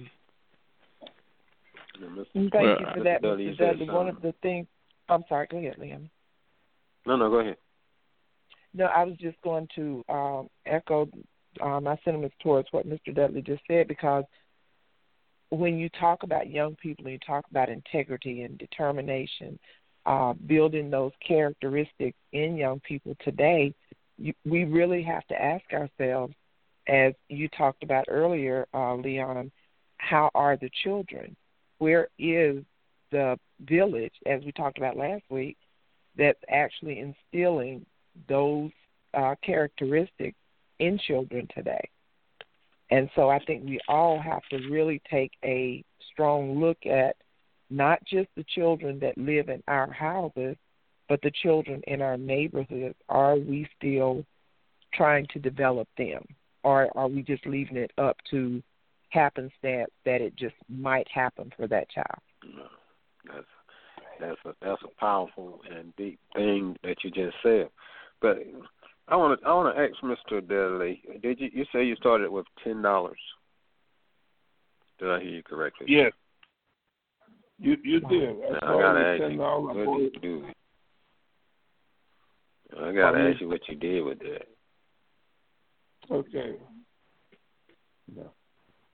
Thank well, you for that, Mister Dudley. One of the things, I'm sorry, go ahead, Liam. No, no, go ahead. No, I was just going to um, echo Uh, my sentiments towards what Mister Dudley just said, because when you talk about young people and you talk about integrity and determination, uh, building those characteristics in young people today, you, we really have to ask ourselves, as you talked about earlier, uh, Leon, how are the children? Where is the village, as we talked about last week, that's actually instilling those uh, characteristics in children today? And so I think we all have to really take a strong look at not just the children that live in our houses, but the children in our neighborhoods. Are we still trying to develop them, or are we just leaving it up to happenstance that it just might happen for that child? No, that's that's a that's a powerful and deep thing that you just said. But I want to I want to ask Mister Dudley. Did you you say you started with ten dollars? Did I hear you correctly? Yes, you you did. I, I gotta ask you, what did you do? I gotta ask you what you did with that. Okay. No.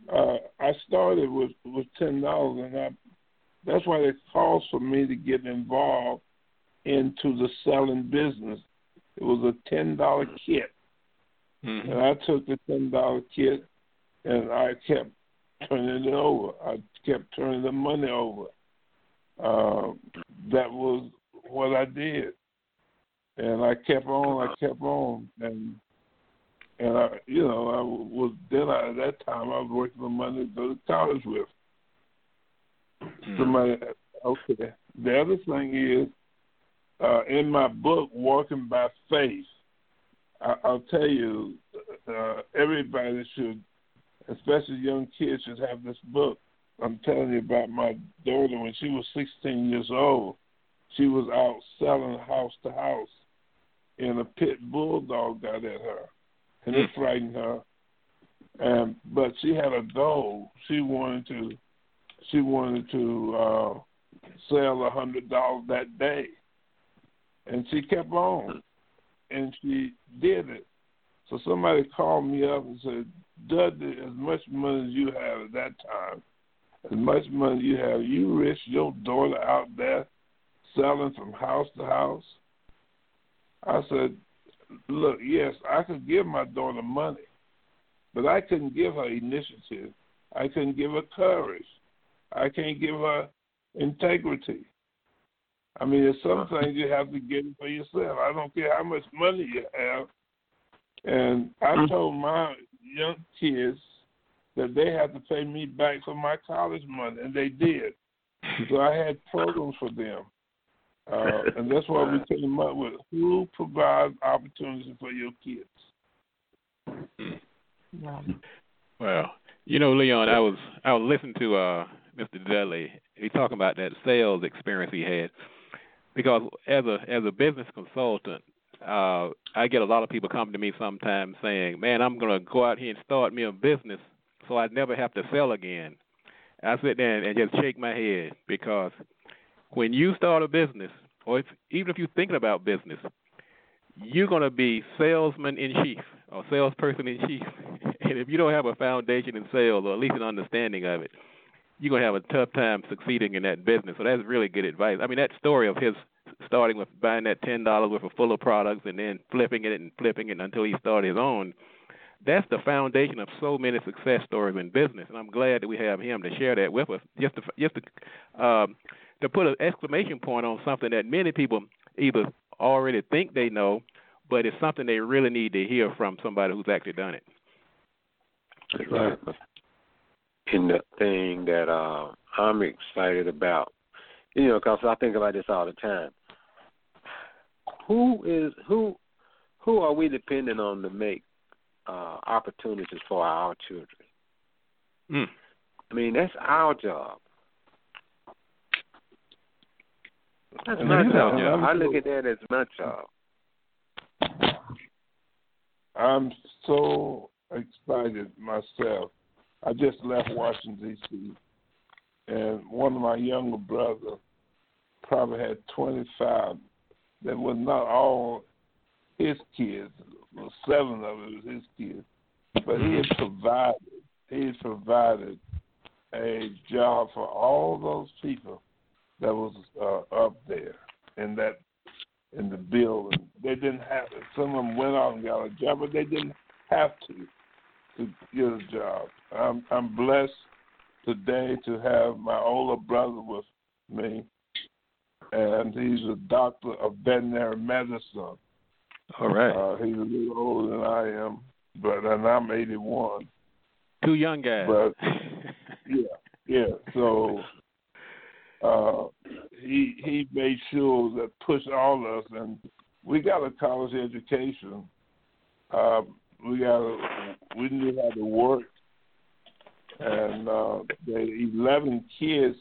uh, I started with with ten dollars, and I, that's why it calls for me to get involved into the selling business. It was a ten dollar kit, mm-hmm. and I took the ten dollar kit, and I kept turning it over. I kept turning the money over. Uh, that was what I did, and I kept on. I kept on, and and I, you know, I was then I, at that time I was working for money to go to college with. Mm-hmm. Somebody, okay. The other thing is, uh, in my book, Walking by Faith, I, I'll tell you, uh, everybody should, especially young kids, should have this book. I'm telling you about my daughter when she was sixteen years old. She was out selling house to house, and a pit bulldog got at her, and it frightened her. And but she had a goal. She wanted to, she wanted to uh, sell a hundred dollars that day, and she kept on, and she did it. So somebody called me up and said, "Dudley, as much money as you have at that time, as much money you have, you risk your daughter out there selling from house to house?" I said, "Look, yes, I could give my daughter money, but I couldn't give her initiative. I couldn't give her courage. I can't give her integrity. I mean, there's some things you have to get for yourself. I don't care how much money you have." And I told my young kids that they had to pay me back for my college money, and they did. So I had programs for them. Uh, and that's why we came up with who provides opportunities for your kids. Well, you know, Leon, I was I was listening to uh, Mister Dudley. He talking about that sales experience he had, because as a as a business consultant, uh, I get a lot of people coming to me sometimes saying, "Man, I'm going to go out here and start me a business so I never have to sell again." I sit there and just shake my head, because when you start a business, or if, even if you're thinking about business, you're going to be salesman in chief or salesperson in chief. And if you don't have a foundation in sales, or at least an understanding of it, you're going to have a tough time succeeding in that business. So that's really good advice. I mean, that story of his starting with buying that ten dollars worth of full of products and then flipping it and flipping it until he started his own, that's the foundation of so many success stories in business. And I'm glad that we have him to share that with us, just to, just to, um, to put an exclamation point on something that many people either already think they know, but it's something they really need to hear from somebody who's actually done it. That's right. And the thing that uh, I'm excited about, you know, because I think about this all the time. Who is who? Who are we depending on to make uh, opportunities for our children? Mm. I mean, that's our job. That's my job. I look at that as my job. I'm so excited myself. I just left Washington, D C, and one of my younger brothers probably had twenty-five that was not all his kids. Well, seven of it was his kids. But he had provided, he had provided a job for all those people that was uh, up there in that in the building. They didn't have it. Some of them went out and got a job, but they didn't have to to get a job. I'm I'm blessed today to have my older brother with me, and he's a doctor of veterinary medicine. All right. Uh, he's a little older than I am, but and I'm eighty-one. Two young guys. But yeah, yeah. So uh, he he made sure that pushed all of us, and we got a college education. Uh, we got a, we knew how to work, and uh, the eleven kids,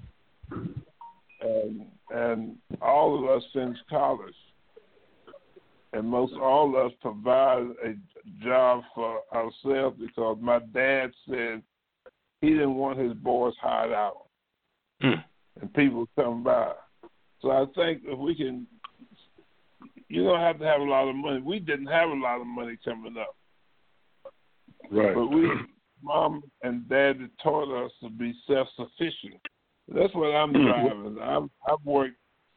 and and all of us finished college. And most all of us provide a job for ourselves because my dad said he didn't want his boys hired out mm. and people come by. So I think if we can, you don't have to have a lot of money. We didn't have a lot of money coming up. Right. But we mom and daddy taught us to be self-sufficient. That's what I'm driving. I've, I've worked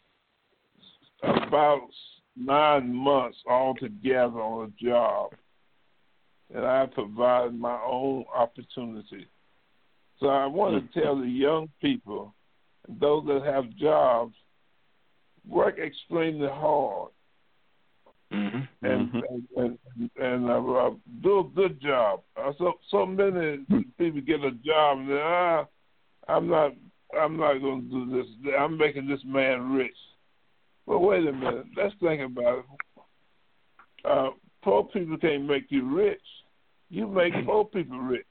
about nine months altogether on a job, and I provide my own opportunity. So I want to tell the young people, and those that have jobs, work extremely hard. Mm-hmm. And, mm-hmm. and and and uh, uh, do a good job. Uh, so so many people get a job and they, ah, I'm not I'm not going to do this. I'm making this man rich. Well, wait a minute. Let's think about it. Uh, poor people can't make you rich. You make poor people rich.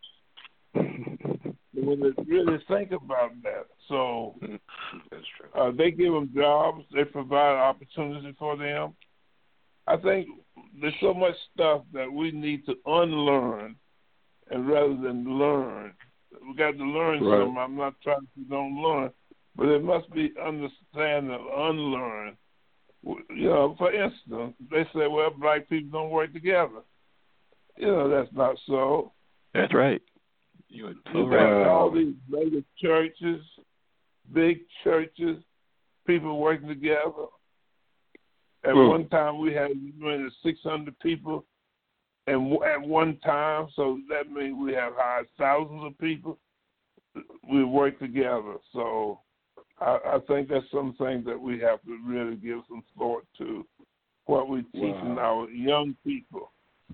When they really think about that, so that's true. Uh, they give them jobs. They provide opportunity for them. I think there's so much stuff that we need to unlearn, and rather than learn, we got to learn right. something. I'm not trying to don't learn, but it must be understand and unlearn. You know, for instance, they say, well, black people don't work together. You know, that's not so. That's right. You you got right. all these mega churches, big churches, people working together. At mm. one time, we had as six hundred people, and at one time, so that means we have hired thousands of people. We work together, so I, I think that's something that we have to really give some thought to. What we're teaching wow. our young people.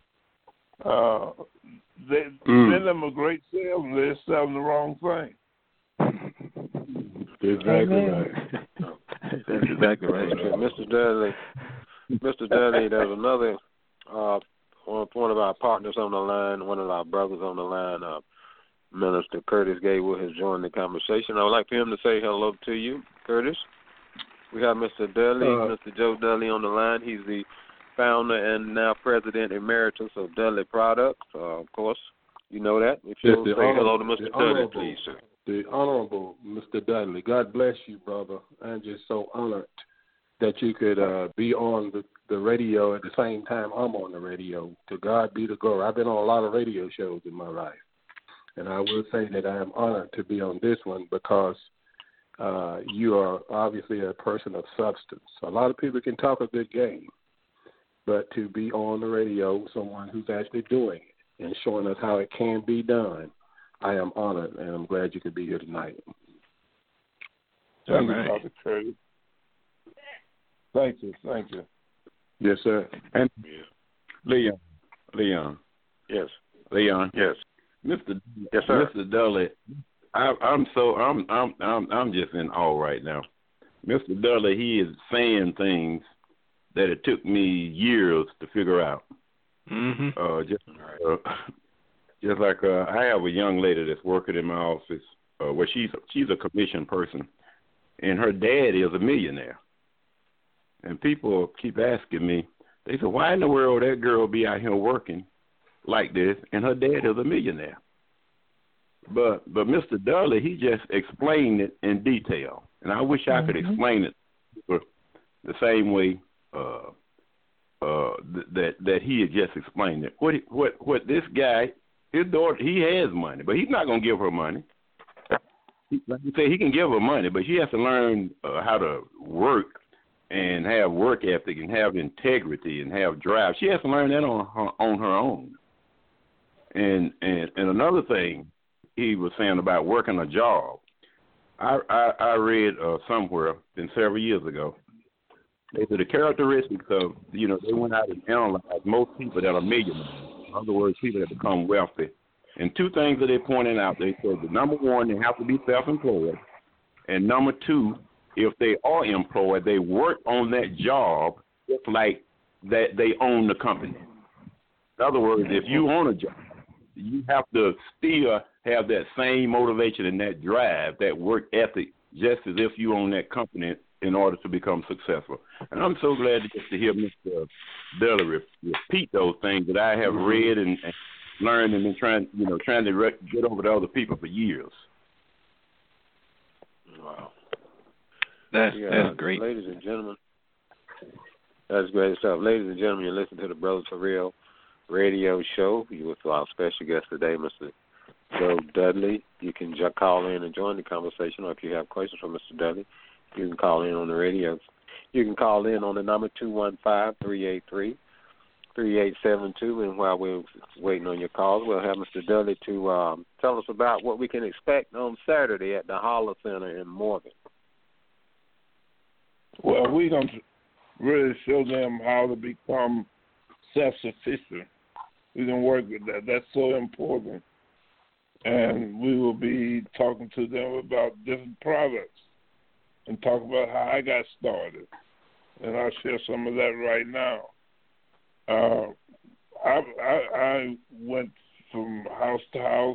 Uh, they mm. send them a great sales, and they're selling the wrong thing. Exactly Amen. right. That's exactly right. Okay, Mister Dudley, Mister Dudley, there's another uh, one, one of our partners on the line, one of our brothers on the line, uh, Minister Curtis Gatewood has joined the conversation. I would like for him to say hello to you, Curtis. We have Mister Dudley, uh, Mister Joe Dudley on the line. He's the founder and now president emeritus of Dudley Products. Uh, of course, you know that. If you'll say hello to Mister Dudley, please, sir. The Honorable Mister Dudley, God bless you, brother. I'm just so honored that you could uh, be on the, the radio at the same time I'm on the radio. To God be the glory. I've been on a lot of radio shows in my life, and I will say that I am honored to be on this one because uh, you are obviously a person of substance. A lot of people can talk a good game, but to be on the radio, someone who's actually doing it and showing us how it can be done, I am honored, and I'm glad you could be here tonight. Thank you, Doctor Curtis. Thank you, thank you. Yes, sir. And Leon, Leon. Yes. Leon. Yes. Mister Yes, sir. Mister Dudley, I, I'm so I'm I'm I'm I'm just in awe right now. Mister Dudley, he is saying things that it took me years to figure out. Mm-hmm. Uh, just uh, just like uh, I have a young lady that's working in my office. Uh, where she's she's a commissioned person, and her dad is a millionaire. And people keep asking me, they say, why in the world that girl be out here working like this, and her dad is a millionaire? But but Mister Dudley, he just explained it in detail, and I wish I mm-hmm. could explain it the same way uh, uh, th- that that he had just explained it. What what what this guy, his daughter, he has money, but he's not gonna give her money. He, like you say, he can give her money, but she has to learn uh, how to work and have work ethic and have integrity and have drive. She has to learn that on her, on her own. And and and another thing he was saying about working a job, I I, I read uh, somewhere, been several years ago, they said the characteristics of, you know, they went out and analyzed most people that are millionaires. In other words, people that become wealthy. And two things that they pointed out, they said the number one, they have to be self-employed. And number two, if they are employed, they work on that job just like that they own the company. In other words, if you own a job, you have to still have that same motivation and that drive, that work ethic, just as if you own that company in order to become successful. And I'm so glad to get to hear Mister Dudley repeat those things that I have read and, and learned and been trying, you know, trying to re- get over to other people for years. Wow. That's, yeah, that's great. Ladies and gentlemen, that's great stuff. Ladies and gentlemen, you're listening to the Brothers for Real radio show. You with our special guest today, Mister Joe Dudley. You can j- call in and join the conversation, or if you have questions for Mister Dudley, you can call in on the radio. You can call in on the number two one five, three eight three, three eight seven two, and while we're waiting on your calls, we'll have Mister Dudley to um, tell us about what we can expect on Saturday at the Holler Center in Morgan. Well, we're going to really show them how to become self-sufficient. We can work with that. That's so important. And we will be talking to them about different products and talk about how I got started. And I'll share some of that right now. Uh, I, I, I went from house to house.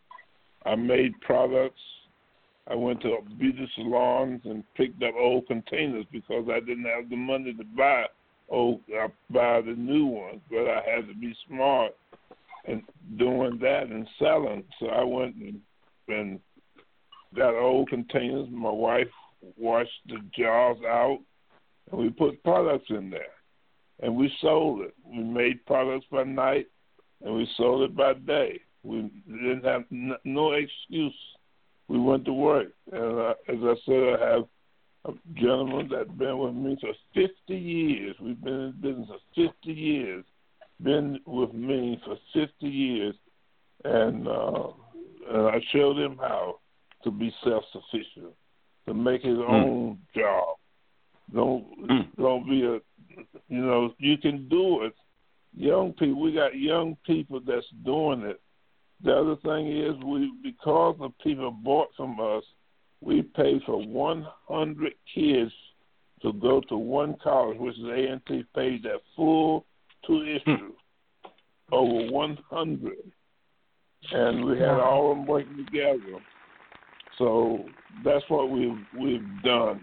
I made products. I went to beauty salons and picked up old containers because I didn't have the money to buy old, I buy the new ones, but I had to be smart and doing that and selling. So I went and, and got old containers. My wife washed the jars out, and we put products in there, and we sold it. We made products by night, and we sold it by day. We didn't have n- no excuse. We went to work, and uh, as I said, I have a gentleman that's been with me for fifty years. We've been in business for fifty years. Been with me for fifty years, and, uh, and I showed him how to be self-sufficient, to make his mm. own job. Don't mm. don't be a, you know, you can do it. Young people, we got young people that's doing it. The other thing is, we because the people bought from us, we pay for one hundred kids to go to one college, which is A and T pays that full tuition, over one hundred. And we had all of them working together. So that's what we've, we've done.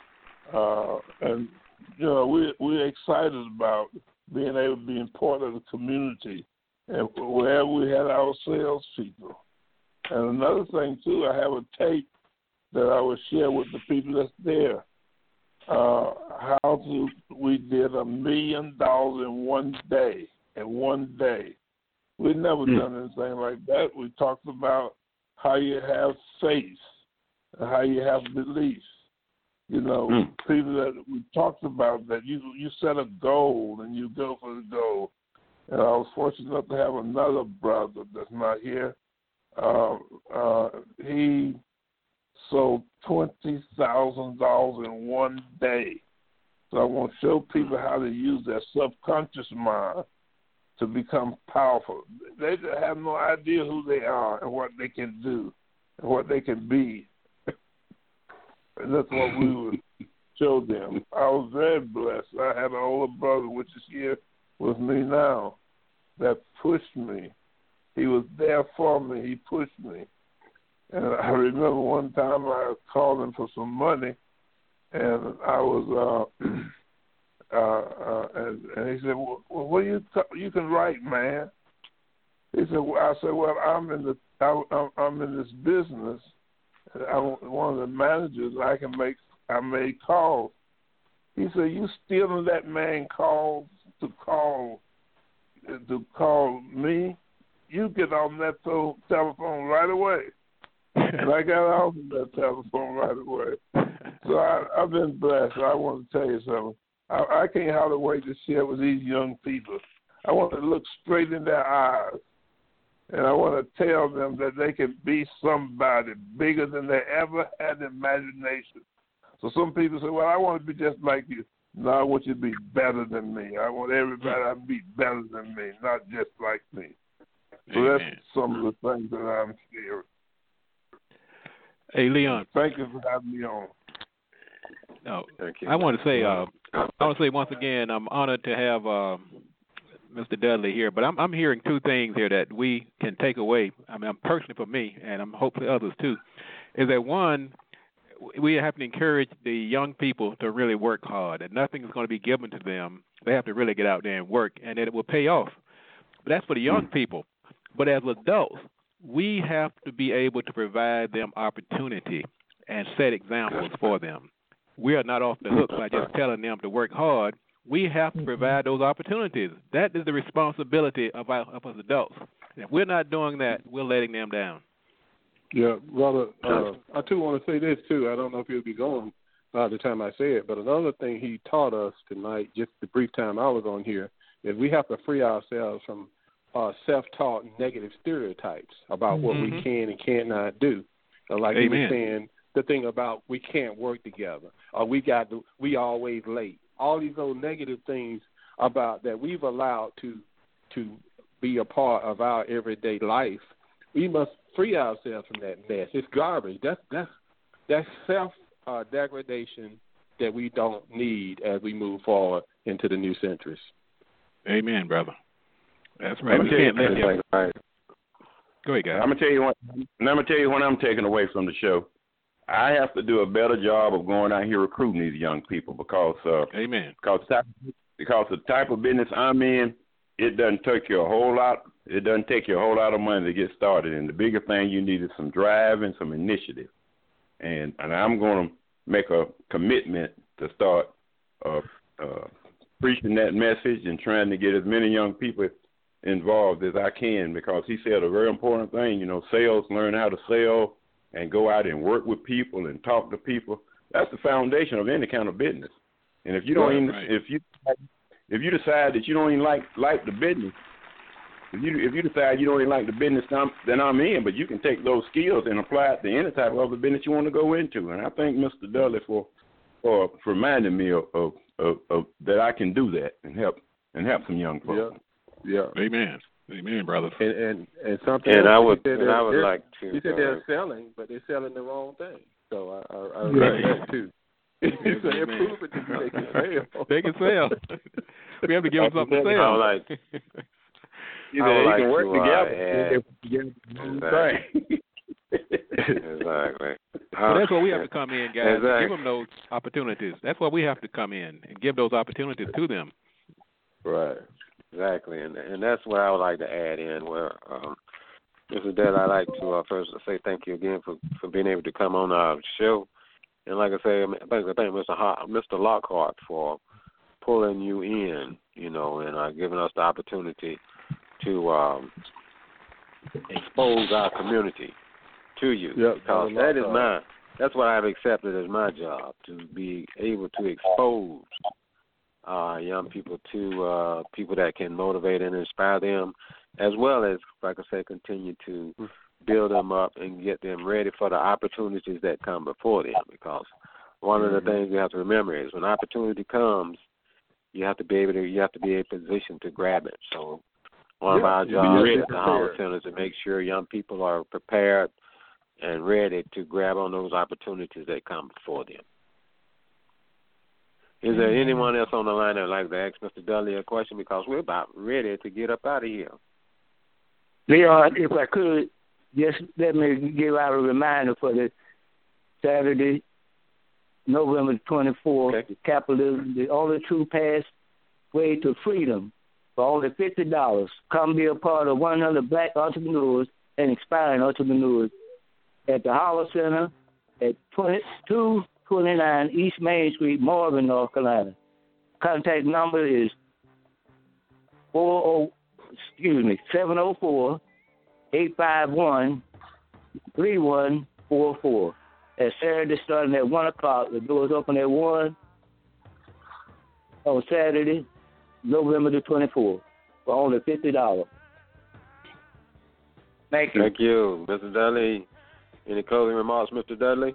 Uh, and, you know, we, we're excited about being able to be part of the community and wherever we had our salespeople. And another thing, too, I have a tape that I will share with the people that's there. Uh, how to, we did a million dollars in one day, in one day. We've never mm. done anything like that. We talked about how you have faith and how you have belief. You know, mm. people that we talked about that you you set a goal and you go for the goal. And I was fortunate enough to have another brother that's not here. Uh, uh, he sold twenty thousand dollars in one day. So I want to show people how to use their subconscious mind to become powerful. They have no idea who they are and what they can do and what they can be. And that's what we would show them. I was very blessed. I had an older brother, which is here with me now, that pushed me. He was there for me. He pushed me. And I remember one time I called him for some money, and I was, uh, uh, uh, and, and he said, "Well, what do you t- you can write, man?" He said, well, "I said, well, I'm in the I, I'm in this business. I'm one of the managers. I can make I made calls." He said, "You stealing that man calls to call to call me? You get on that phone, telephone right away." And I got off of that telephone right away. So I, I've been blessed. I want to tell you something. I, I can't hardly wait to share with these young people. I want to look straight in their eyes, and I want to tell them that they can be somebody bigger than they ever had imagination. So some people say, "Well, I want to be just like you." No, I want you to be better than me. I want everybody to be better than me, not just like me. So Amen. That's some of the things that I'm sharing. Hey, Leon. Thank you for having me on. No, I want to say, uh, I want to say once again, I'm honored to have uh, Mister Dudley here. But I'm, I'm hearing two things here that we can take away. I mean, personally for me, and I'm hopefully others too, is that one, we have to encourage the young people to really work hard. And nothing is going to be given to them. They have to really get out there and work, and then it will pay off. But that's for the young people. But as adults, we have to be able to provide them opportunity and set examples for them. We are not off the hook by just telling them to work hard. we have to provide those opportunities. That is the responsibility of, our, of us adults. If we're not doing that, we're letting them down. Yeah, brother, uh, I too want to say this, too. I don't know if you'll be going by the time I say it, but another thing he taught us tonight, just the brief time I was on here, is we have to free ourselves from uh, self-taught negative stereotypes about what mm-hmm. we can and cannot do. Uh, like Amen. you were saying, the thing about we can't work together, or we got to, we always late. All these old negative things about that we've allowed to to be a part of our everyday life. We must free ourselves from that mess. It's garbage. That's that's that's self uh, degradation that we don't need as we move forward into the new centuries. Amen, brother. That's right. We can't let them. Right. Go ahead, guys. I'm gonna tell you what. I'm gonna tell you what I'm taking away from the show. I have to do a better job of going out here recruiting these young people because, uh, Amen. Because because the type of business I'm in, it doesn't take you a whole lot. It doesn't take you a whole lot of money to get started. And the bigger thing you need is some drive and some initiative. And and I'm going to make a commitment to start uh, uh, preaching that message and trying to get as many young people involved as I can, because he said a very important thing. You know, sales, learn how to sell and go out and work with people and talk to people. That's the foundation of any kind of business. And if you don't right, even right. if you if you decide that you don't even like like the business, if you if you decide you don't even like the business, then I'm in. But you can take those skills and apply it to any type of other business you want to go into. And I thank Mister Dudley for for, for reminding me of, of, of, of that I can do that and help and help some young folks. Yeah. Yeah. Amen. Amen, brother. And and, and something. And else, I would and I would like to. He said uh, they're selling, but they're selling the wrong thing. So I I, I right. read that too. So they're proving to me they can sell. They can sell. We have to give them something to sell. I would like. You I would know, like can work to, together. Uh, exactly. exactly. So that's where we have to come in, guys. Exactly. Give them those opportunities. That's where we have to come in and give those opportunities to them. Right. Exactly, and and that's what I would like to add in. Where, um, Mister Dale, I'd like to uh, first say thank you again for, for being able to come on our show, and like I say, I thank, I thank Mister Ha- Mister Lockhart for pulling you in, you know, and uh, giving us the opportunity to um, expose our community to you, yep, because that is my that's what I've accepted as my job, to be able to expose Uh, young people to uh, people that can motivate and inspire them, as well as, like I said, continue to build them up and get them ready for the opportunities that come before them. Because one mm-hmm. of the things you have to remember is when opportunity comes, you have to be able to you have to be in a position to grab it. So one yeah, of our jobs at the Howard Center is to make sure young people are prepared and ready to grab on those opportunities that come before them. Is there anyone else on the line that would like to ask Mister Dudley a question? Because we're about ready to get up out of here. Leon, if I could, just let me give out a reminder for the Saturday, November twenty-fourth, okay. Capitalism, the only true pathway to freedom, for only fifty dollars. Come be a part of one hundred black entrepreneurs and inspiring entrepreneurs at the Howard Center at twenty-two twenty-nine East Main Street, Marvin, North Carolina. Contact number is four oh excuse me seven oh four, eight five one, three one four four. At Saturday starting at one o'clock. The doors open at one on Saturday, November the twenty-fourth, for only fifty dollars. Thank you. Thank you, Mister Dudley. Any closing remarks, Mister Dudley?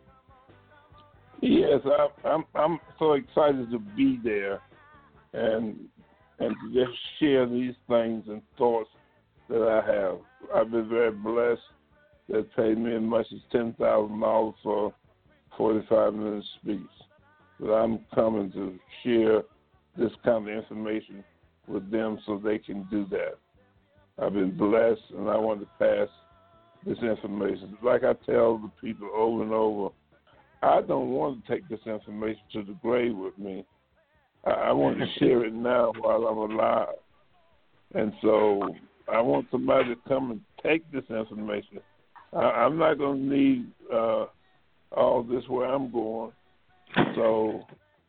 Yes, I, I'm. I'm so excited to be there, and and to just share these things and thoughts that I have. I've been very blessed. That paid me as much as ten thousand dollars for forty-five minute speech. But I'm coming to share this kind of information with them so they can do that. I've been blessed, and I want to pass this information. Like I tell the people over and over, I don't want to take this information to the grave with me. I, I want to share it now while I'm alive. And so I want somebody to come and take this information. I, I'm not going to need uh, all this where I'm going. So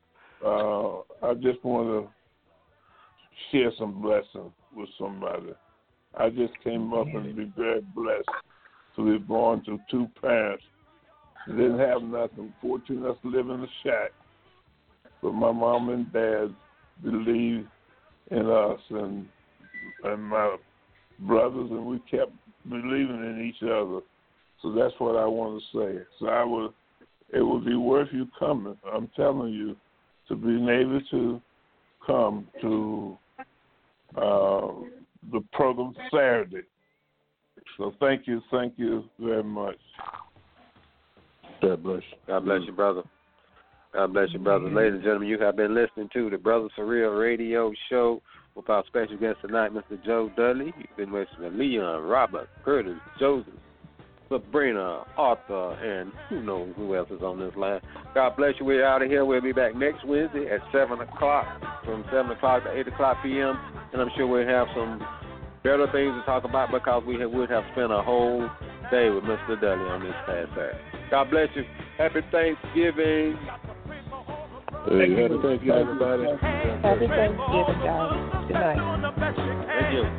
uh, I just want to share some blessings with somebody. I just came up and be very blessed to be born to two parents. They didn't have nothing. Fortunate enough to live in a shack. But my mom and dad believed in us and and my brothers, and we kept believing in each other. So that's what I want to say. So I would, it would be worth you coming. I'm telling you, to being able to come to uh, the program Saturday. So thank you, thank you very much. God bless you. God bless you, brother. God bless you, brother. Mm-hmm. Ladies and gentlemen, you have been listening to the Brothers for Real radio show with our special guest tonight, Mister Joe Dudley. You've been listening to Leon, Robert, Curtis, Joseph, Sabrina, Arthur, and who knows who else is on this line. God bless you. We're out of here. We'll be back next Wednesday at seven o'clock, from seven o'clock to eight o'clock p.m., and I'm sure we'll have some better things to talk about because we have, would have spent a whole day with Mister Dudley on this past Saturday. God bless you. Happy Thanksgiving. Hey, happy Thanksgiving, everybody. Happy Thanksgiving, guys. Good night. Thank you.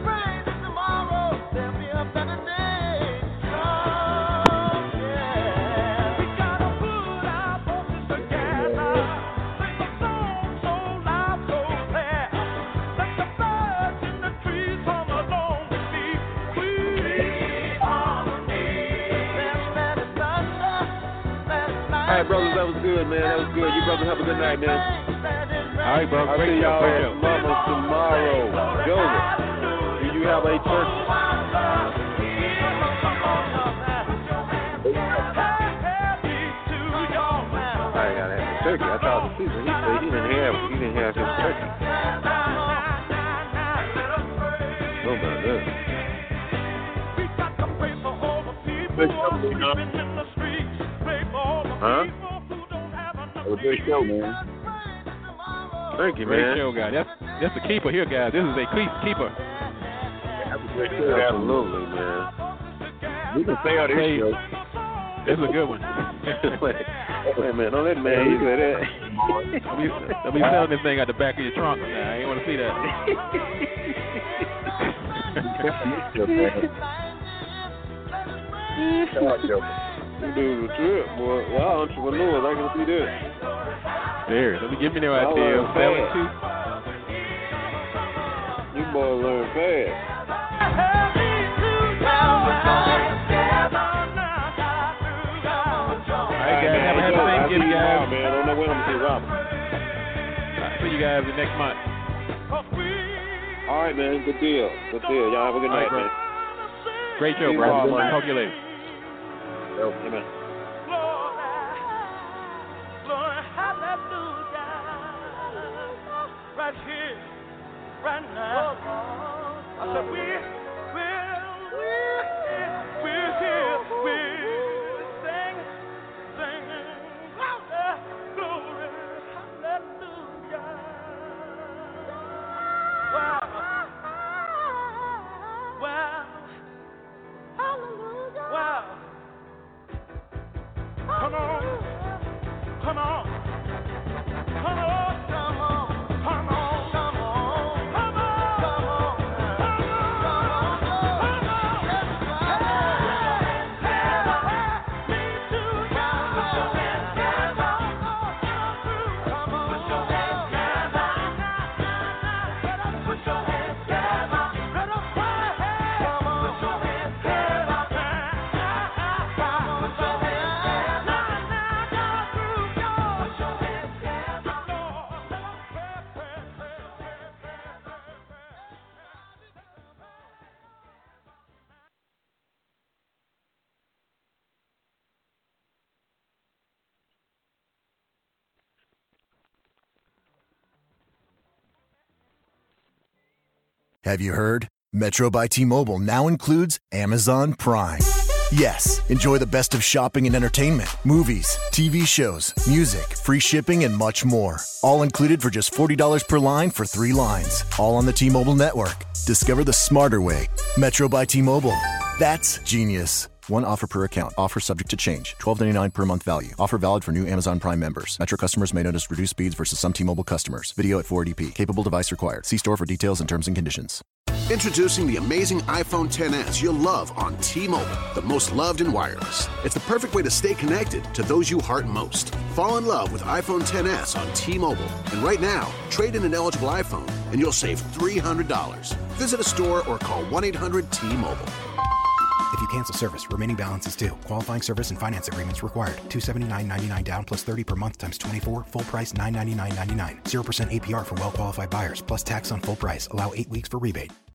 All right, brothers, that was good, man. That was good. You brothers have a good night, man. All right, bro. I'll see y'all at Mama's tomorrow. Joseph, do you have a turkey? I ain't gotta have a turkey. I talked to Caesar. He said he didn't have he didn't have his turkey. Oh my goodness. Huh? It was a great show, man. Thank you, Great man. show, guys. That's that's the keeper here, guys. This is a keeper. Absolutely, man. We can stay on this Hey, show. This is a good one. wait, wait a minute. Don't let man you say that. Let me, let me selling this thing out the back of your trunk. Now, I ain't want to see that. You do the trip, boy. Y'all entrepreneurs. I can see this. There. Let me give me their Y'all idea. learn Seven fast. two. You boys learn fast. All right, guys. Have a happy I'll see Thanksgiving, you tomorrow, guys. man. I don't know when I'm gonna see Robert. I'll see you guys the next month. All right, man. Good deal. Good deal. Y'all have a good All right, night, bro. man. Great show, See you bro. tomorrow, man. Talk to you later. Amen. Right here, right now. I said, we, we're, we're, we're here, we're singing, singing, glory, glory, hallelujah. Wow, wow, hallelujah. Wow. Come on, come on, come on, come on. Come on, come on, come on, come on, come on, come on, me too, come on, come on, put your hands together, put your hands together, let us pray, come on, put your hands together, put your hands Have you heard? Metro by T-Mobile now includes Amazon Prime. Yes, enjoy the best of shopping and entertainment, movies, T V shows, music, free shipping, and much more. All included for just forty dollars per line for three lines. All on the T-Mobile network. Discover the smarter way. Metro by T-Mobile. That's genius. One offer per account. Offer subject to change. twelve ninety-nine per month value. Offer valid for new Amazon Prime members. Metro customers may notice reduced speeds versus some T-Mobile customers. Video at four eighty p. Capable device required. See store for details and terms and conditions. Introducing the amazing iPhone X S you'll love on T-Mobile, the most loved in wireless. It's the perfect way to stay connected to those you heart most. Fall in love with iPhone X S on T-Mobile. And right now, trade in an eligible iPhone and you'll save three hundred dollars. Visit a store or call one eight hundred T Mobile. If you cancel service, remaining balance is due. Qualifying service and finance agreements required. two hundred seventy-nine dollars and ninety-nine cents down plus thirty per month times twenty-four. Full price nine hundred ninety-nine dollars and ninety-nine cents. zero percent A P R for well-qualified buyers plus tax on full price. Allow eight weeks for rebate.